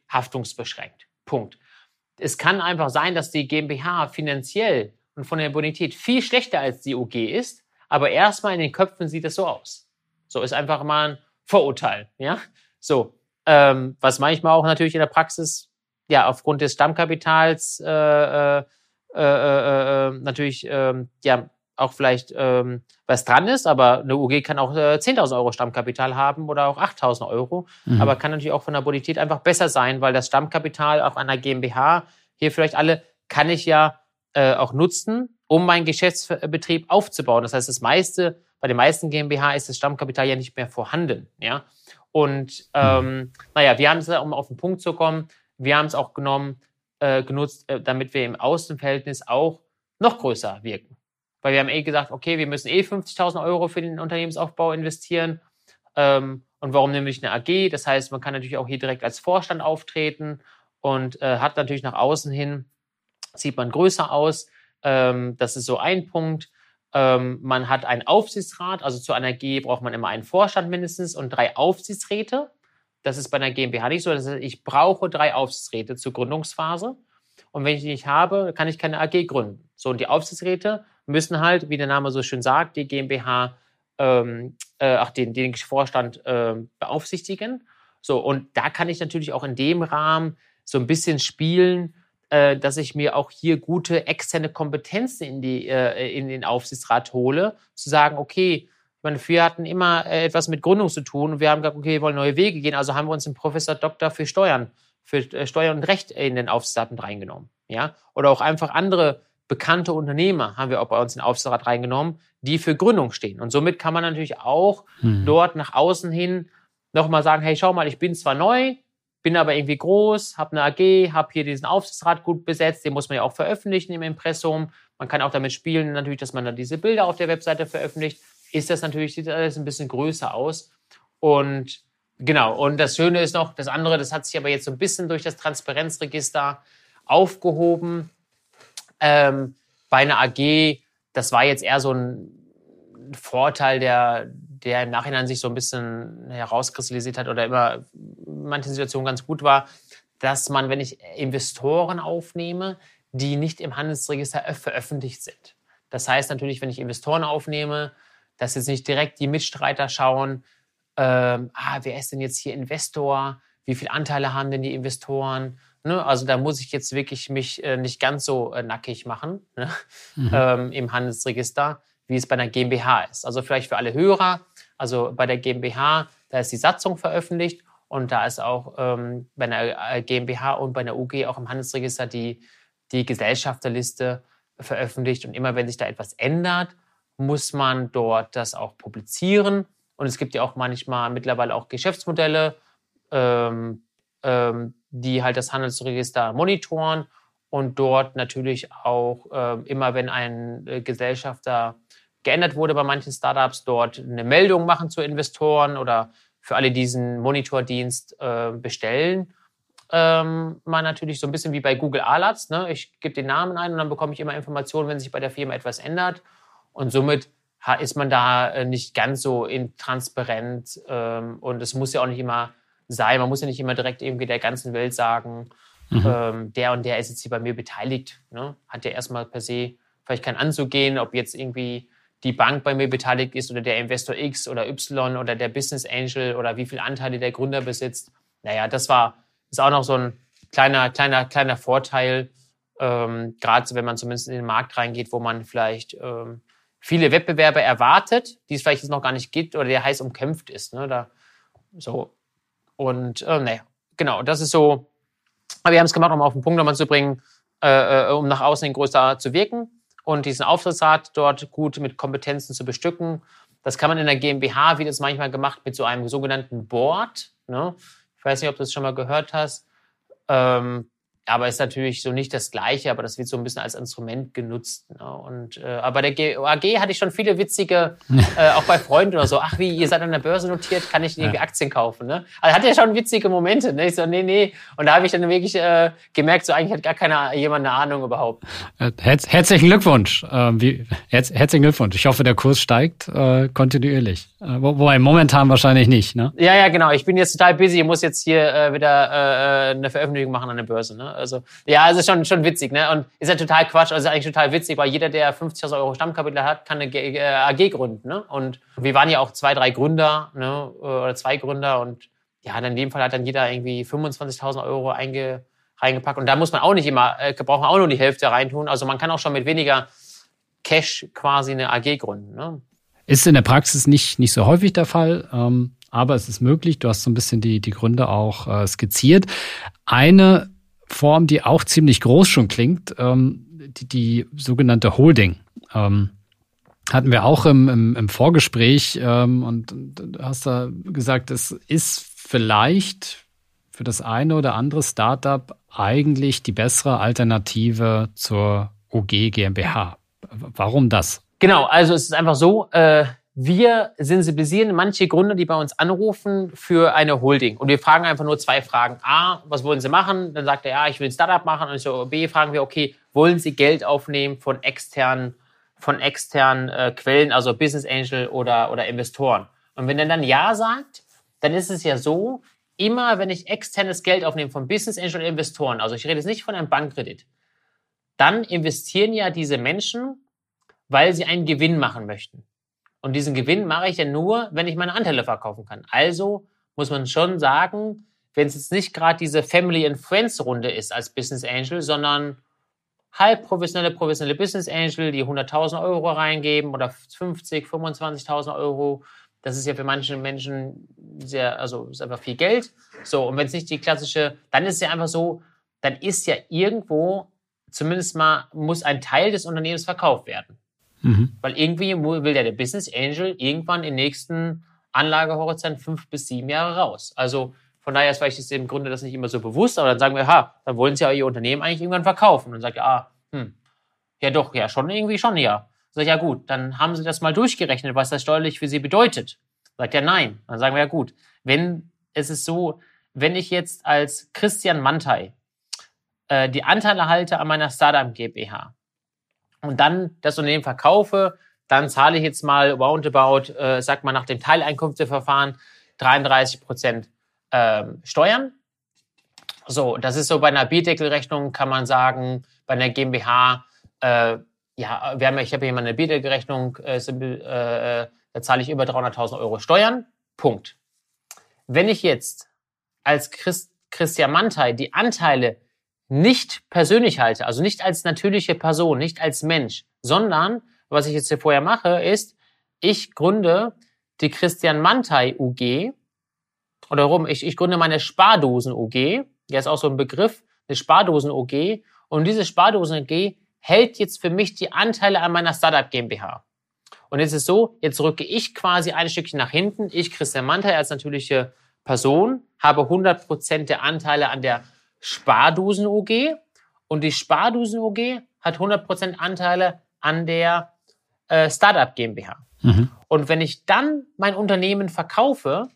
haftungsbeschränkt. Punkt. Es kann einfach sein, dass die GmbH finanziell und von der Bonität viel schlechter als die O G ist, aber erstmal in den Köpfen sieht es so aus. So ist einfach mal ein Vorurteil. Ja? So, ähm, was manchmal auch natürlich in der Praxis ja aufgrund des Stammkapitals äh, äh, äh, äh, natürlich äh, ja auch vielleicht ähm, was dran ist, aber eine O G kann auch äh, zehntausend Euro Stammkapital haben oder auch achttausend Euro, mhm. aber kann natürlich auch von der Bonität einfach besser sein, weil das Stammkapital auf einer GmbH, hier vielleicht alle, kann ich ja äh, auch nutzen, um meinen Geschäftsbetrieb aufzubauen. Das heißt, das meiste, bei den meisten GmbH ist das Stammkapital ja nicht mehr vorhanden. Ja? Und ähm, mhm. naja, wir haben es, um auf den Punkt zu kommen, wir haben es auch genommen, äh, genutzt, äh, damit wir im Außenverhältnis auch noch größer wirken. Weil wir haben eh gesagt, okay, wir müssen eh fünfzigtausend Euro für den Unternehmensaufbau investieren. Ähm, und warum nämlich eine A G? Das heißt, man kann natürlich auch hier direkt als Vorstand auftreten und äh, hat natürlich nach außen hin, sieht man größer aus. Ähm, das ist so ein Punkt. Ähm, man hat einen Aufsichtsrat, also zu einer G braucht man immer einen Vorstand mindestens und drei Aufsichtsräte. Das ist bei einer GmbH nicht so. Das heißt, ich brauche drei Aufsichtsräte zur Gründungsphase. Und wenn ich die nicht habe, kann ich keine A G gründen. So, und die Aufsichtsräte müssen halt, wie der Name so schön sagt, die GmbH, ähm, äh, auch den, den Vorstand äh, beaufsichtigen. So, und da kann ich natürlich auch in dem Rahmen so ein bisschen spielen, äh, dass ich mir auch hier gute externe Kompetenzen in, die, äh, in den Aufsichtsrat hole, zu sagen, okay, ich meine, wir hatten immer äh, etwas mit Gründung zu tun und wir haben gesagt, okay, wir wollen neue Wege gehen, also haben wir uns einen Professor Doktor für Steuern, für äh, Steuern und Recht in den Aufsichtsrat mit reingenommen. Ja? Oder auch einfach andere bekannte Unternehmer haben wir auch bei uns in den Aufsichtsrat reingenommen, die für Gründung stehen. Und somit kann man natürlich auch hm. dort nach außen hin nochmal sagen, hey, schau mal, ich bin zwar neu, bin aber irgendwie groß, habe eine A G, habe hier diesen Aufsichtsrat gut besetzt, den muss man ja auch veröffentlichen im Impressum. Man kann auch damit spielen, natürlich, dass man dann diese Bilder auf der Webseite veröffentlicht. Ist das natürlich, sieht alles ein bisschen größer aus. Und genau, und das Schöne ist noch, das andere, das hat sich aber jetzt so ein bisschen durch das Transparenzregister aufgehoben. Ähm, bei einer A G, das war jetzt eher so ein Vorteil, der, der im Nachhinein sich so ein bisschen herauskristallisiert hat oder immer in manchen Situationen ganz gut war, dass man, wenn ich Investoren aufnehme, die nicht im Handelsregister veröffentlicht sind. Das heißt natürlich, wenn ich Investoren aufnehme, dass jetzt nicht direkt die Mitstreiter schauen, ähm, ah, wer ist denn jetzt hier Investor? Wie viele Anteile haben denn die Investoren? Ne? Also da muss ich jetzt wirklich mich äh, nicht ganz so äh, nackig machen, ne? mhm. ähm, im Handelsregister, wie es bei einer GmbH ist. Also vielleicht für alle Hörer, also bei der GmbH, da ist die Satzung veröffentlicht und da ist auch ähm, bei einer GmbH und bei einer U G auch im Handelsregister die, die Gesellschafterliste veröffentlicht. Und immer wenn sich da etwas ändert, muss man dort das auch publizieren. Und es gibt ja auch manchmal mittlerweile auch Geschäftsmodelle, ähm, ähm, die halt das Handelsregister monitoren und dort natürlich auch äh, immer, wenn ein äh, Gesellschafter geändert wurde bei manchen Startups, dort eine Meldung machen zu Investoren oder für alle diesen Monitordienst äh, bestellen. Ähm, man natürlich so ein bisschen wie bei Google Alerts, ne? Ich gebe den Namen ein und dann bekomme ich immer Informationen, wenn sich bei der Firma etwas ändert. Und somit ist man da nicht ganz so intransparent ähm, und es muss ja auch nicht immer sein, man muss ja nicht immer direkt irgendwie der ganzen Welt sagen, mhm. ähm, der und der ist jetzt hier bei mir beteiligt. Ne? Hat ja erstmal per se vielleicht keinen anzugehen, ob jetzt irgendwie die Bank bei mir beteiligt ist oder der Investor X oder Y oder der Business Angel oder wie viele Anteile der Gründer besitzt. Naja, das war ist auch noch so ein kleiner, kleiner, kleiner Vorteil, ähm, gerade wenn man zumindest in den Markt reingeht, wo man vielleicht ähm, viele Wettbewerber erwartet, die es vielleicht jetzt noch gar nicht gibt oder der heiß umkämpft ist. Ne? Da, so. Und äh, ne, genau, das ist so. Aber wir haben es gemacht, um auf den Punkt nochmal zu bringen, äh, um nach außen hin größer zu wirken und diesen Aufsichtsrat dort gut mit Kompetenzen zu bestücken. Das kann man in der GmbH, wie das manchmal gemacht, mit so einem sogenannten Board. Ne? Ich weiß nicht, ob du das schon mal gehört hast. Ähm, aber ist natürlich so nicht das Gleiche, aber das wird so ein bisschen als Instrument genutzt. Ne? Und, äh, aber bei der A G hatte ich schon viele witzige, äh, auch bei Freunden oder so, ach wie, ihr seid an der Börse notiert, kann ich irgendwie ja. Aktien kaufen? Ne? Also hat ja schon witzige Momente. Ne? Ich so, nee, nee. Und da habe ich dann wirklich äh, gemerkt, so eigentlich hat gar keiner jemand eine Ahnung überhaupt. Herz, herzlichen Glückwunsch. Ähm, wie, herz, herzlichen Glückwunsch. Ich hoffe, der Kurs steigt äh, kontinuierlich. Äh, wo, wobei momentan wahrscheinlich nicht. Ne? Ja, ja, genau. Ich bin jetzt total busy. Ich muss jetzt hier äh, wieder äh, eine Veröffentlichung machen an der Börse. Ne? Also, ja, also schon, schon witzig, ne? Und ist ja total Quatsch, also ist eigentlich total witzig, weil jeder, der fünfzigtausend Euro Stammkapital hat, kann eine G- äh, A G gründen, ne? Und wir waren ja auch zwei, drei Gründer, ne? Oder zwei Gründer und ja, in dem Fall hat dann jeder irgendwie fünfundzwanzigtausend Euro einge, reingepackt und da muss man auch nicht immer, äh, braucht man auch nur die Hälfte reintun, also man kann auch schon mit weniger Cash quasi eine A G gründen, ne? Ist in der Praxis nicht, nicht so häufig der Fall, ähm, aber es ist möglich. Du hast so ein bisschen die, die Gründe auch äh, skizziert. Eine Form, die auch ziemlich groß schon klingt, ähm, die, die sogenannte Holding. Ähm, hatten wir auch im, im, im Vorgespräch ähm, und, und du hast da gesagt, es ist vielleicht für das eine oder andere Startup eigentlich die bessere Alternative zur O G GmbH. Warum das? Genau, also es ist einfach so, äh, wir sensibilisieren manche Gründer, die bei uns anrufen, für eine Holding. Und wir fragen einfach nur zwei Fragen. A, was wollen Sie machen? Dann sagt er, ja, ich will ein Startup machen. Und so, B, fragen wir, okay, wollen Sie Geld aufnehmen von externen, von externen äh, Quellen, also Business Angel oder, oder Investoren? Und wenn er dann Ja sagt, dann ist es ja so, immer wenn ich externes Geld aufnehme von Business Angel oder Investoren, also ich rede jetzt nicht von einem Bankkredit, dann investieren ja diese Menschen, weil sie einen Gewinn machen möchten. Und diesen Gewinn mache ich ja nur, wenn ich meine Anteile verkaufen kann. Also muss man schon sagen, wenn es jetzt nicht gerade diese Family and Friends Runde ist als Business Angel, sondern halb professionelle, professionelle Business Angel, die hunderttausend Euro reingeben oder fünfzig, fünfundzwanzigtausend Euro. Das ist ja für manche Menschen sehr, also ist einfach viel Geld. So, und wenn es nicht die klassische, dann ist es ja einfach so, dann ist ja irgendwo, zumindest mal, muss ein Teil des Unternehmens verkauft werden. Mhm. Weil irgendwie will ja der Business Angel irgendwann im nächsten Anlagehorizont fünf bis sieben Jahre raus. Also von daher ist vielleicht im Grunde das nicht immer so bewusst, aber dann sagen wir, ha, dann wollen sie ja ihr Unternehmen eigentlich irgendwann verkaufen. Und dann sagt er, ah, hm, ja doch, ja schon, irgendwie schon, ja. Sag ich, ja gut, dann haben sie das mal durchgerechnet, was das steuerlich für sie bedeutet. Sagt er, nein. Dann sagen wir, ja gut, wenn es ist so, wenn ich jetzt als Christian Mantei äh, die Anteile halte an meiner Startup GmbH, und dann das Unternehmen verkaufe, dann zahle ich jetzt mal roundabout, äh, sag mal nach dem Teileinkünfteverfahren, dreiunddreißig Prozent ähm, Steuern. So, das ist so bei einer Bierdeckelrechnung, kann man sagen, bei einer GmbH, äh, ja, wir haben, ich habe hier mal eine Bierdeckelrechnung, äh, äh, da zahle ich über dreihunderttausend Euro Steuern. Punkt. Wenn ich jetzt als Christ, Christian Mantei die Anteile nicht persönlich halte, also nicht als natürliche Person, nicht als Mensch, sondern, was ich jetzt hier vorher mache, ist, ich gründe die Christian Mantei U G, oder rum, ich, ich gründe meine Spardosen-U G, ja ist auch so ein Begriff, eine Spardosen-U G, und diese Spardosen-U G hält jetzt für mich die Anteile an meiner Startup GmbH. Und jetzt ist es so, jetzt rücke ich quasi ein Stückchen nach hinten, ich, Christian Mantei, als natürliche Person, habe hundert Prozent der Anteile an der Spardosen-U G und die Spardosen-U G hat hundert Prozent Anteile an der äh, Startup GmbH. Mhm. Und wenn ich dann mein Unternehmen verkaufe,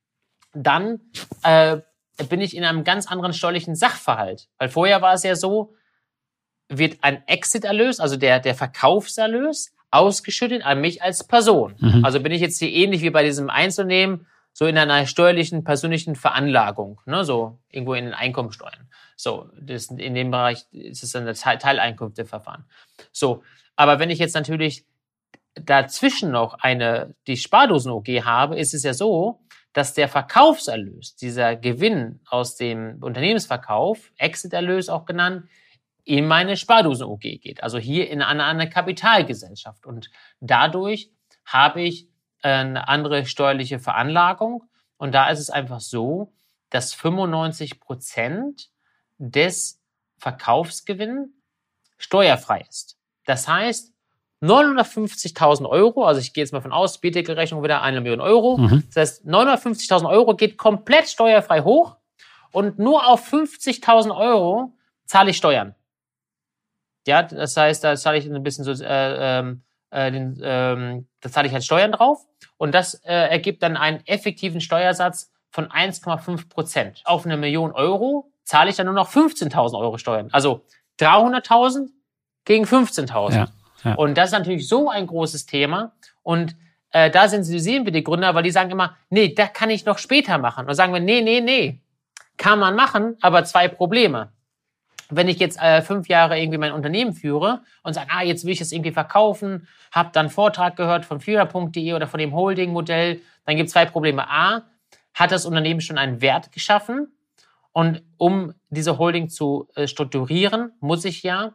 dann äh, bin ich in einem ganz anderen steuerlichen Sachverhalt. Weil vorher war es ja so, wird ein Exit-Erlös, also der, der Verkaufserlös, ausgeschüttet an mich als Person. Mhm. Also bin ich jetzt hier ähnlich wie bei diesem Einzelnehmen, so in einer steuerlichen, persönlichen Veranlagung, ne, so irgendwo in den Einkommensteuern. So, das, in dem Bereich ist es dann das Teileinkünfteverfahren. So, aber wenn ich jetzt natürlich dazwischen noch eine, die Spardosen-U G habe, ist es ja so, dass der Verkaufserlös, dieser Gewinn aus dem Unternehmensverkauf, Exit-Erlös auch genannt, in meine Spardosen-U G geht. Also hier in eine, eine Kapitalgesellschaft. Und dadurch habe ich eine andere steuerliche Veranlagung. Und da ist es einfach so, dass fünfundneunzig Prozent des Verkaufsgewinns steuerfrei ist. Das heißt, neunhundertfünfzigtausend Euro, also ich gehe jetzt mal von aus, Bierdeckelrechnung wieder eine Million Euro. Mhm. Das heißt, neunhundertfünfzigtausend Euro geht komplett steuerfrei hoch und nur auf fünfzigtausend Euro zahle ich Steuern. Ja, das heißt, da zahle ich ein bisschen so, äh, äh, den, ähm, da zahle ich halt Steuern drauf und das äh, ergibt dann einen effektiven Steuersatz von eins Komma fünf Prozent. Auf eine Million Euro zahle ich dann nur noch fünfzehntausend Euro Steuern. Also dreihunderttausend gegen fünfzehntausend. Ja, ja. Und das ist natürlich so ein großes Thema und äh, da sensibilisieren wir die Gründer, weil die sagen immer, nee, das kann ich noch später machen. Und dann sagen wir, nee, nee, nee, kann man machen, aber zwei Probleme. Wenn ich jetzt äh, fünf Jahre irgendwie mein Unternehmen führe und sage, ah, jetzt will ich das irgendwie verkaufen, habe dann einen Vortrag gehört von Führer punkt de oder von dem Holding-Modell, dann gibt es zwei Probleme. A, hat das Unternehmen schon einen Wert geschaffen und um diese Holding zu äh, strukturieren, muss ich ja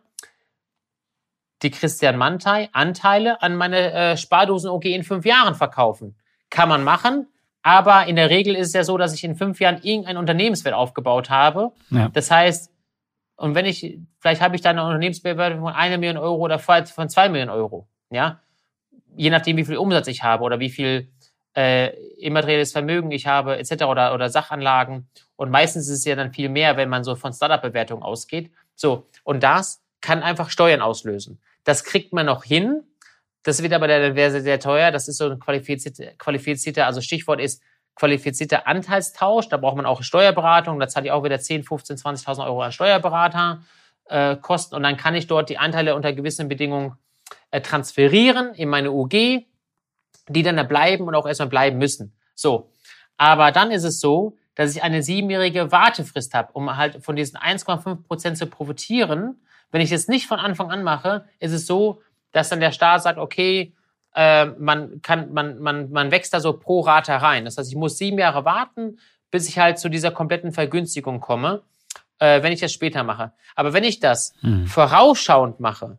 die Christian Mantei Anteile an meine äh, Spardosen-O G in fünf Jahren verkaufen. Kann man machen, aber in der Regel ist es ja so, dass ich in fünf Jahren irgendeinen Unternehmenswert aufgebaut habe. Ja. Das heißt, und wenn ich, vielleicht habe ich da eine Unternehmensbewertung von einer Million Euro oder von zwei Millionen Euro, ja, je nachdem, wie viel Umsatz ich habe oder wie viel äh, immaterielles Vermögen ich habe, et cetera oder, oder Sachanlagen. Und meistens ist es ja dann viel mehr, wenn man so von Startup-Bewertungen ausgeht. So, und das kann einfach Steuern auslösen. Das kriegt man noch hin. Das wird aber sehr, sehr, sehr teuer. Das ist so ein qualifizierter, qualifizierter, also Stichwort ist qualifizierter Anteilstausch. Da braucht man auch Steuerberatung. Da zahle ich auch wieder zehn, fünfzehn, zwanzigtausend Euro an Steuerberater äh, Kosten. Und dann kann ich dort die Anteile unter gewissen Bedingungen äh, transferieren in meine U G, die dann da bleiben und auch erstmal bleiben müssen. So. Aber dann ist es so, dass ich eine siebenjährige Wartefrist habe, um halt von diesen eins Komma fünf Prozent zu profitieren. Wenn ich das nicht von Anfang an mache, ist es so, dass dann der Staat sagt, okay, äh, man kann, man, man, man wächst da so pro Rata rein. Das heißt, ich muss sieben Jahre warten, bis ich halt zu dieser kompletten Vergünstigung komme, äh, wenn ich das später mache. Aber wenn ich das hm. vorausschauend mache,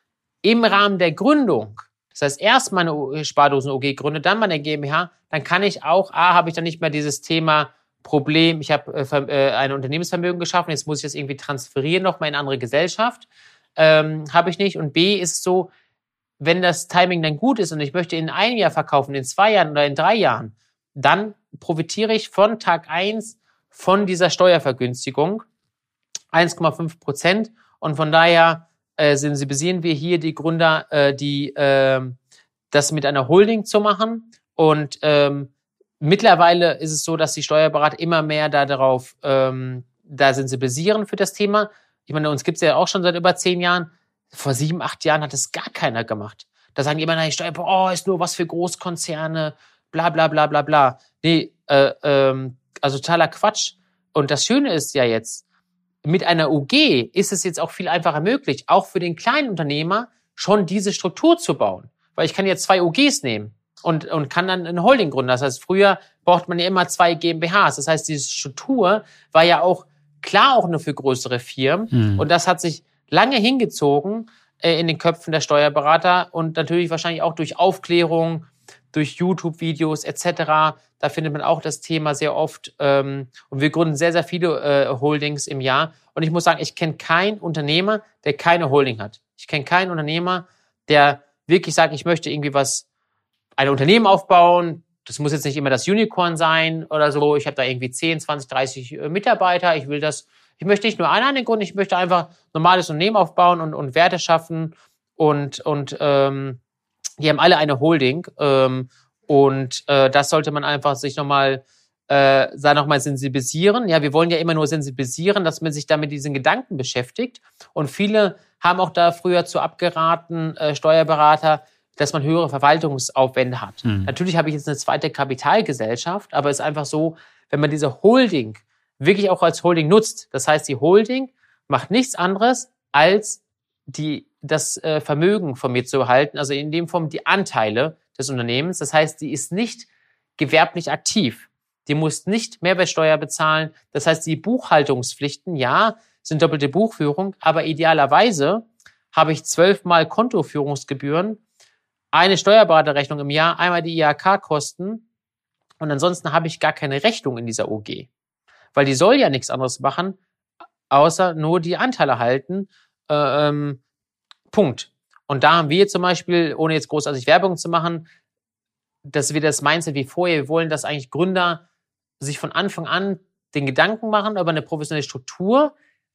im Rahmen der Gründung, das heißt, erst meine Spardosen-O G gründe, dann meine GmbH, dann kann ich auch, A, habe ich dann nicht mehr dieses Thema Problem, ich habe äh, ein Unternehmensvermögen geschaffen, jetzt muss ich das irgendwie transferieren nochmal in eine andere Gesellschaft, ähm, habe ich nicht. Und B ist es so, wenn das Timing dann gut ist und ich möchte in einem Jahr verkaufen, in zwei Jahren oder in drei Jahren, dann profitiere ich von Tag eins von dieser Steuervergünstigung, eins Komma fünf Prozent. Und von daher äh, sensibilisieren wir hier die Gründer, äh, die äh, das mit einer Holding zu machen. Und ähm, mittlerweile ist es so, dass die Steuerberater immer mehr da darauf ähm, da sensibilisieren für das Thema. Ich meine, uns gibt es ja auch schon seit über zehn Jahren. Vor sieben, acht Jahren hat es gar keiner gemacht. Da sagen die immer, die Steuerberater, oh, ist nur was für Großkonzerne, bla bla bla bla bla. Nee, äh, ähm, also totaler Quatsch. Und das Schöne ist ja jetzt, mit einer U G ist es jetzt auch viel einfacher möglich, auch für den kleinen Unternehmer schon diese Struktur zu bauen. Weil ich kann jetzt zwei U Gs nehmen und, und kann dann eine Holding gründen. Das heißt, früher braucht man ja immer zwei GmbHs. Das heißt, diese Struktur war ja auch klar auch nur für größere Firmen. Mhm. Und das hat sich lange hingezogen äh, in den Köpfen der Steuerberater und natürlich wahrscheinlich auch durch Aufklärung, durch YouTube-Videos et cetera. Da findet man auch das Thema sehr oft. Ähm, und wir gründen sehr, sehr viele äh, Holdings im Jahr. Und ich muss sagen, ich kenne keinen Unternehmer, der keine Holding hat. Ich kenne keinen Unternehmer, der wirklich sagt, ich möchte irgendwie was, ein Unternehmen aufbauen. Das muss jetzt nicht immer das Unicorn sein oder so. Ich habe da irgendwie zehn, zwanzig, dreißig Mitarbeiter. Ich will das, ich möchte nicht nur einen gründen, ich möchte einfach ein normales Unternehmen aufbauen und, und Werte schaffen. Und, und ähm, die haben alle eine Holding. Ähm, und äh, das sollte man einfach sich nochmal äh, da nochmal sensibilisieren. Ja, wir wollen ja immer nur sensibilisieren, dass man sich da mit diesen Gedanken beschäftigt. Und viele haben auch da früher zu abgeraten, äh, Steuerberater, dass man höhere Verwaltungsaufwände hat. Mhm. Natürlich habe ich jetzt eine zweite Kapitalgesellschaft, aber es ist einfach so, wenn man diese Holding wirklich auch als Holding nutzt, das heißt, die Holding macht nichts anderes, als die, das äh, Vermögen von mir zu behalten, also in dem Form die Anteile des Unternehmens. Das heißt, die ist nicht gewerblich aktiv. Die muss nicht Mehrwertsteuer bezahlen. Das heißt, die Buchhaltungspflichten, ja, sind doppelte Buchführung, aber idealerweise habe ich zwölfmal Kontoführungsgebühren, eine Steuerberaterrechnung im Jahr, einmal die I H K-Kosten und ansonsten habe ich gar keine Rechnung in dieser O G. Weil die soll ja nichts anderes machen, außer nur die Anteile halten. Äh, ähm, Punkt. Und da haben wir zum Beispiel, ohne jetzt großartig Werbung zu machen, dass wir das Mindset wie vorher, wir wollen, dass eigentlich Gründer sich von Anfang an den Gedanken machen über eine professionelle Struktur,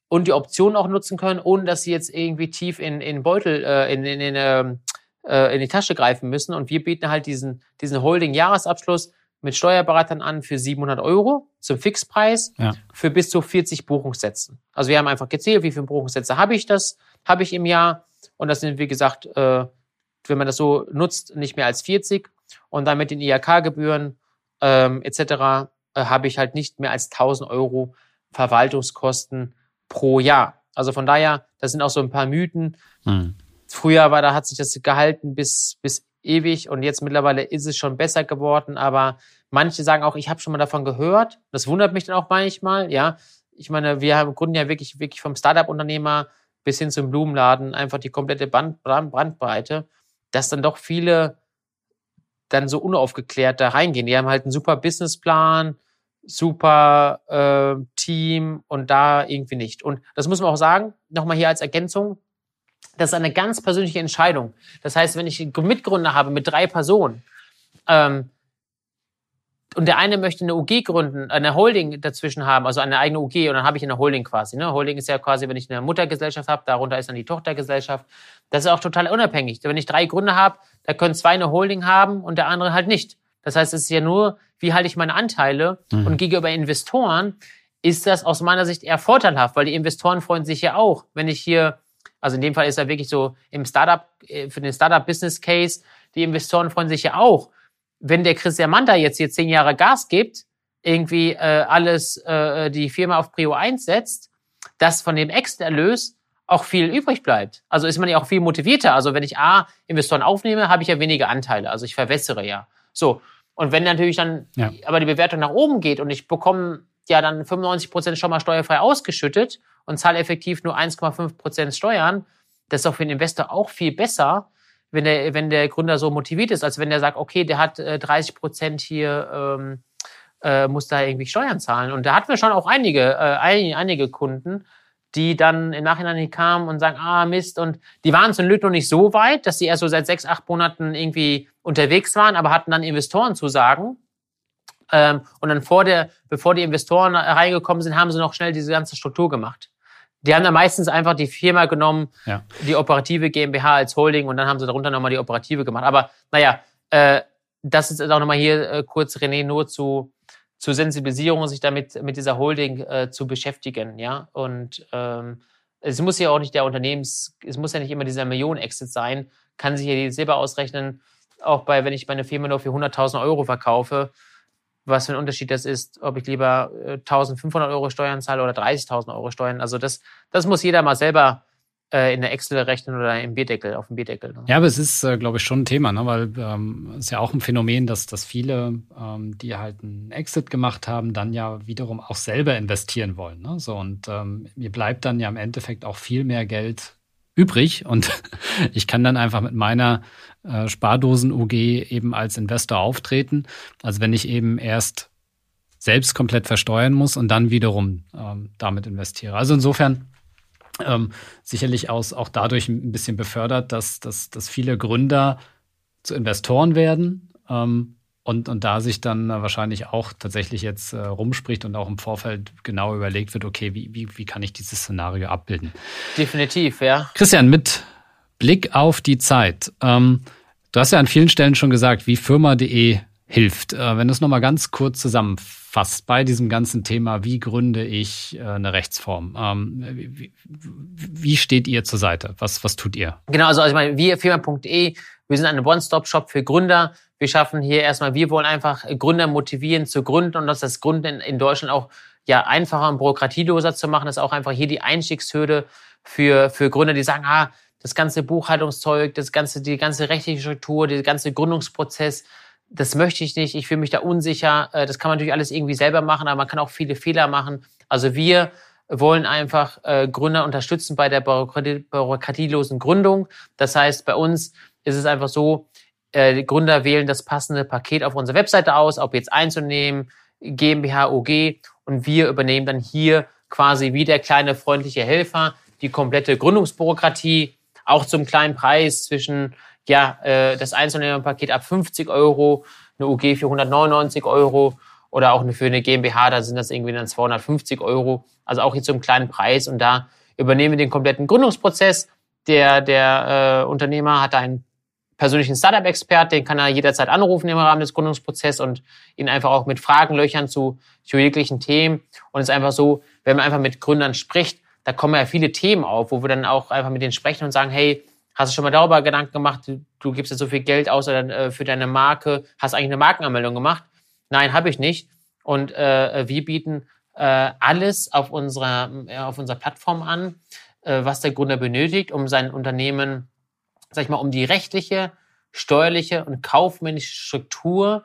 und die Optionen auch nutzen können, ohne dass sie jetzt irgendwie tief in in Beutel, äh, in, in, in, äh, in die Tasche greifen müssen. Und wir bieten halt diesen, diesen Holding-Jahresabschluss mit Steuerberatern an für siebenhundert Euro zum Fixpreis ja. für bis zu vierzig Buchungssätzen. Also wir haben einfach gezählt, wie viele Buchungssätze habe ich das, habe ich im Jahr. Und das sind, wie gesagt, äh, wenn man das so nutzt, nicht mehr als vierzig. Und dann mit den I H K-Gebühren ähm, et cetera äh, habe ich halt nicht mehr als tausend Euro Verwaltungskosten pro Jahr. Also von daher, das sind auch so ein paar Mythen. Hm. Früher war, da hat sich das gehalten bis bis ewig und jetzt mittlerweile ist es schon besser geworden. Aber manche sagen auch, ich habe schon mal davon gehört. Das wundert mich dann auch manchmal. Ja, ich meine, wir haben gründen ja wirklich wirklich vom Startup-Unternehmer bis hin zum Blumenladen einfach die komplette Band, Bandbreite, dass dann doch viele dann so unaufgeklärt da reingehen. Die haben halt einen super Businessplan, super äh, Team und da irgendwie nicht. Und das muss man auch sagen, nochmal hier als Ergänzung, das ist eine ganz persönliche Entscheidung. Das heißt, wenn ich einen Mitgründer habe mit drei Personen ähm, und der eine möchte eine U G gründen, eine Holding dazwischen haben, also eine eigene U G und dann habe ich eine Holding quasi. Ne? Holding ist ja quasi, wenn ich eine Muttergesellschaft habe, darunter ist dann die Tochtergesellschaft. Das ist auch total unabhängig. Wenn ich drei Gründer habe, da können zwei eine Holding haben und der andere halt nicht. Das heißt, es ist ja nur, wie halte ich meine Anteile mhm. und gegenüber Investoren ist das aus meiner Sicht eher vorteilhaft, weil die Investoren freuen sich ja auch, wenn ich hier, also in dem Fall ist er wirklich so im Startup, für den Startup-Business-Case, die Investoren freuen sich ja auch, wenn der Christian Manta jetzt hier zehn Jahre Gas gibt, irgendwie äh, alles, äh, die Firma auf Prio eins setzt, dass von dem Exit-Erlös auch viel übrig bleibt. Also ist man ja auch viel motivierter. Also wenn ich A, Investoren aufnehme, habe ich ja weniger Anteile. Also ich verwässere ja. So. Und wenn natürlich dann ja. aber die Bewertung nach oben geht und ich bekomme ja dann fünfundneunzig Prozent schon mal steuerfrei ausgeschüttet und zahle effektiv nur eins Komma fünf Prozent Steuern, das ist doch für den Investor auch viel besser, wenn der, wenn der Gründer so motiviert ist, als wenn der sagt, okay, der hat äh, dreißig Prozent hier, ähm, äh, muss da irgendwie Steuern zahlen. Und da hatten wir schon auch einige, äh, einige, einige Kunden, die dann im Nachhinein hier kamen und sagen, ah, Mist. Und die waren zum Glück noch nicht so weit, dass sie erst so seit sechs, acht Monaten irgendwie unterwegs waren, aber hatten dann Investorenzusagen. Ähm, und dann vor der, bevor die Investoren reingekommen sind, haben sie noch schnell diese ganze Struktur gemacht. Die haben dann meistens einfach die Firma genommen, ja. die operative GmbH als Holding und dann haben sie darunter nochmal die operative gemacht. Aber naja, äh, das ist auch nochmal hier äh, kurz, René, nur zu, zur Sensibilisierung, sich damit mit dieser Holding äh, zu beschäftigen. Ja, und ähm, es muss ja auch nicht der Unternehmens, es muss ja nicht immer dieser Millionen-Exit sein, kann sich ja selber ausrechnen, auch bei, wenn ich meine Firma nur für hunderttausend Euro verkaufe, was für ein Unterschied das ist, ob ich lieber äh, eintausendfünfhundert Euro Steuern zahle oder dreißigtausend Euro Steuern. Also das, das muss jeder mal selber äh, in der Excel rechnen oder im Bierdeckel, auf dem Bierdeckel. Ne? Ja, aber es ist, äh, glaube ich, schon ein Thema, ne? Weil ähm, es ist ja auch ein Phänomen, dass, dass viele, ähm, die halt einen Exit gemacht haben, dann ja wiederum auch selber investieren wollen. Ne? So, und ähm, mir bleibt dann ja im Endeffekt auch viel mehr Geld übrig und ich kann dann einfach mit meiner äh, Spardosen-U G eben als Investor auftreten, als wenn ich eben erst selbst komplett versteuern muss und dann wiederum ähm, damit investiere. Also insofern ähm, sicherlich aus, auch dadurch ein bisschen befördert, dass, dass, dass viele Gründer zu Investoren werden ähm, und, und da sich dann wahrscheinlich auch tatsächlich jetzt äh, rumspricht und auch im Vorfeld genau überlegt wird, okay, wie, wie, wie kann ich dieses Szenario abbilden? Definitiv, ja. Christian, mit Blick auf die Zeit. Ähm, du hast ja an vielen Stellen schon gesagt, wie firma punkt de hilft. Äh, wenn du es nochmal ganz kurz zusammenfasst bei diesem ganzen Thema, wie gründe ich äh, eine Rechtsform? Ähm, wie, wie steht ihr zur Seite? Was, was tut ihr? Genau, also, also ich meine, wir firma punkt de, wir sind eine One-Stop-Shop für Gründer. Wir schaffen hier erstmal, wir wollen einfach Gründer motivieren zu gründen und dass das Gründen in, in Deutschland auch ja einfacher und bürokratieloser zu machen. Das ist auch einfach hier die Einstiegshürde für, für Gründer, die sagen, ah, das ganze Buchhaltungszeug, das ganze, die ganze rechtliche Struktur, der ganze Gründungsprozess, das möchte ich nicht, ich fühle mich da unsicher. Das kann man natürlich alles irgendwie selber machen, aber man kann auch viele Fehler machen. Also wir wollen einfach äh, Gründer unterstützen bei der bürokratie, bürokratielosen Gründung. Das heißt, bei uns ist es einfach so, äh, die Gründer wählen das passende Paket auf unserer Webseite aus, ob jetzt Einzelunternehmen, GmbH, U G, und wir übernehmen dann hier quasi wie der kleine freundliche Helfer die komplette Gründungsbürokratie, auch zum kleinen Preis zwischen ja äh, das Einzelunternehmerpaket ab fünfzig Euro, eine U G für hundertneunundneunzig Euro Oder auch für eine GmbH, da sind das irgendwie dann zweihundertfünfzig Euro. Also auch jetzt so einen kleinen Preis. Und da übernehmen wir den kompletten Gründungsprozess. Der, der äh, Unternehmer hat einen persönlichen Startup-Expert, den kann er jederzeit anrufen im Rahmen des Gründungsprozesses und ihn einfach auch mit Fragen löchern zu, zu jeglichen Themen. Und es ist einfach so, wenn man einfach mit Gründern spricht, da kommen ja viele Themen auf, wo wir dann auch einfach mit denen sprechen und sagen, hey, hast du schon mal darüber Gedanken gemacht, du, du gibst jetzt so viel Geld aus oder, äh, für deine Marke, hast eigentlich eine Markenanmeldung gemacht? Nein, habe ich nicht. Und äh, wir bieten äh, alles auf unserer, äh, auf unserer Plattform an, äh, was der Gründer benötigt, um sein Unternehmen, sag ich mal, um die rechtliche, steuerliche und kaufmännische Struktur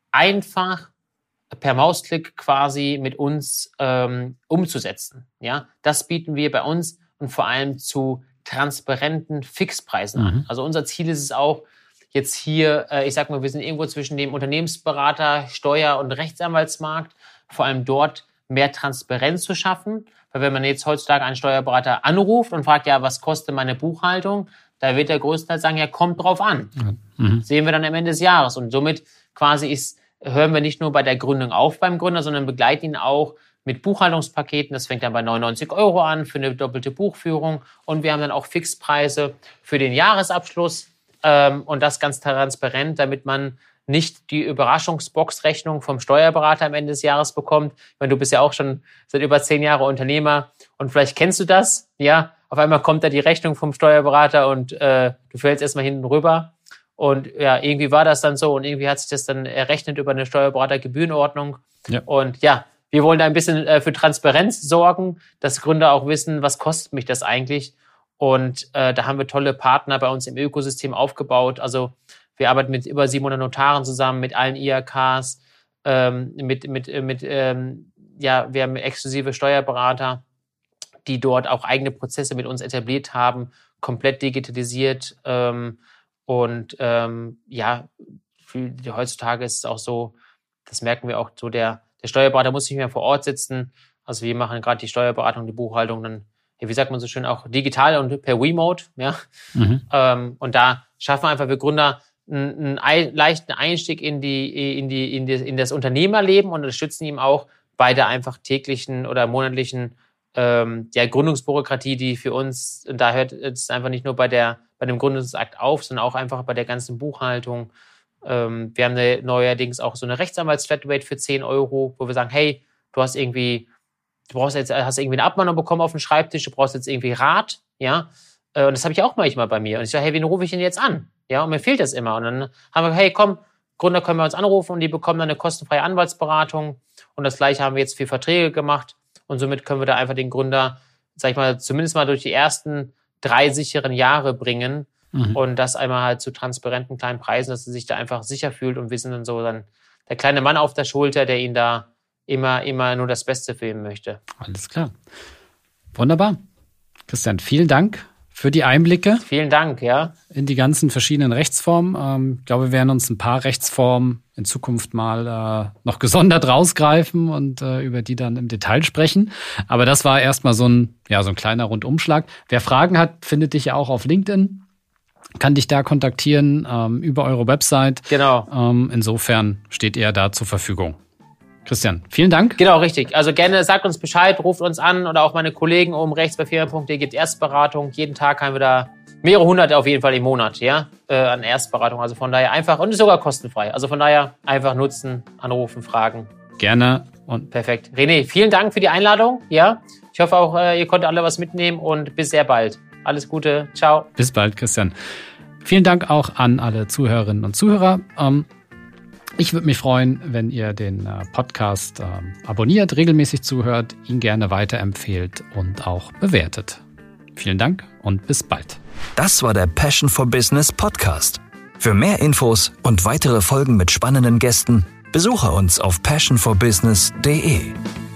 einfach per Mausklick quasi mit uns ähm, umzusetzen. Ja, das bieten wir bei uns und vor allem zu transparenten Fixpreisen an. Mhm. Also unser Ziel ist es auch, jetzt hier, äh, ich sag mal, wir sind irgendwo zwischen dem Unternehmensberater, Steuer- und Rechtsanwaltsmarkt, vor allem dort mehr Transparenz zu schaffen. Weil wenn man jetzt heutzutage einen Steuerberater anruft und fragt, ja, was kostet meine Buchhaltung, da wird der größtenteils sagen, ja, kommt drauf an. Mhm. Sehen wir dann am Ende des Jahres. Und somit quasi ist, hören wir nicht nur bei der Gründung auf beim Gründer, sondern begleiten ihn auch mit Buchhaltungspaketen. Das fängt dann bei neunundneunzig Euro an für eine doppelte Buchführung. Und wir haben dann auch Fixpreise für den Jahresabschluss. Ähm, und das ganz transparent, damit man nicht die Überraschungsbox-Rechnung vom Steuerberater am Ende des Jahres bekommt. Ich meine, du bist ja auch schon seit über zehn Jahren Unternehmer und vielleicht kennst du das, ja. Auf einmal kommt da die Rechnung vom Steuerberater und äh, du fällst erstmal hinten rüber. Und ja, irgendwie war das dann so und irgendwie hat sich das dann errechnet über eine Steuerberatergebührenordnung. Ja. Und ja, wir wollen da ein bisschen äh, für Transparenz sorgen, dass Gründer auch wissen, was kostet mich das eigentlich. Und äh, da haben wir tolle Partner bei uns im Ökosystem aufgebaut. Also wir arbeiten mit über siebenhundert Notaren zusammen, mit allen I H Ks, ähm, mit, mit, mit ähm, ja, wir haben exklusive Steuerberater, die dort auch eigene Prozesse mit uns etabliert haben, komplett digitalisiert. Ähm, und ähm, ja, für, heutzutage ist es auch so, das merken wir auch so, der, der Steuerberater muss nicht mehr vor Ort sitzen. Also wir machen gerade die Steuerberatung, die Buchhaltung dann, wie sagt man so schön, auch digital und per Remote. Ja? Mhm. Ähm, und da schaffen wir einfach für Gründer einen, einen leichten Einstieg in, die, in, die, in, die, in das Unternehmerleben und unterstützen ihm auch bei der einfach täglichen oder monatlichen ähm, der Gründungsbürokratie, die für uns, und da hört es einfach nicht nur bei, der, bei dem Gründungsakt auf, sondern auch einfach bei der ganzen Buchhaltung. Ähm, wir haben eine, neuerdings auch so eine Rechtsanwalts-Flatrate für zehn Euro, wo wir sagen, hey, du hast irgendwie Du brauchst jetzt, hast irgendwie eine Abmahnung bekommen auf dem Schreibtisch, du brauchst jetzt irgendwie Rat, ja. Und das habe ich auch manchmal bei mir. Und ich sage, hey, wen rufe ich denn jetzt an? Ja, und mir fehlt das immer. Und dann haben wir, hey, komm, Gründer können wir uns anrufen und die bekommen dann eine kostenfreie Anwaltsberatung. Und das Gleiche haben wir jetzt für Verträge gemacht. Und somit können wir da einfach den Gründer, sag ich mal, zumindest mal durch die ersten drei sicheren Jahre bringen. Mhm. Und das einmal halt zu transparenten kleinen Preisen, dass er sich da einfach sicher fühlt und wissen dann so dann der kleine Mann auf der Schulter, der ihn da immer, immer nur das Beste für ihn möchte. Alles klar. Wunderbar. Christian, vielen Dank für die Einblicke. Vielen Dank, ja. In die ganzen verschiedenen Rechtsformen. Ähm, ich glaube, wir werden uns ein paar Rechtsformen in Zukunft mal äh, noch gesondert rausgreifen und äh, über die dann im Detail sprechen. Aber das war erstmal so ein, ja, so ein kleiner Rundumschlag. Wer Fragen hat, findet dich ja auch auf LinkedIn. Kann dich da kontaktieren ähm, über eure Website. Genau. Ähm, insofern steht er da zur Verfügung. Christian, vielen Dank. Genau, richtig. Also gerne sagt uns Bescheid, ruft uns an oder auch meine Kollegen oben rechts bei firma punkt de gibt Erstberatung. Jeden Tag haben wir da mehrere hundert auf jeden Fall im Monat, ja, äh, an Erstberatung. Also von daher einfach und ist sogar kostenfrei. Also von daher einfach nutzen, anrufen, fragen. Gerne. Und perfekt. René, vielen Dank für die Einladung. Ja, ich hoffe auch, äh, ihr konntet alle was mitnehmen und bis sehr bald. Alles Gute. Ciao. Bis bald, Christian. Vielen Dank auch an alle Zuhörerinnen und Zuhörer. Ähm, Ich würde mich freuen, wenn ihr den Podcast ähm, abonniert, regelmäßig zuhört, ihn gerne weiterempfehlt und auch bewertet. Vielen Dank und bis bald. Das war der Passion for Business Podcast. Für mehr Infos und weitere Folgen mit spannenden Gästen besuche uns auf passion for business punkt de.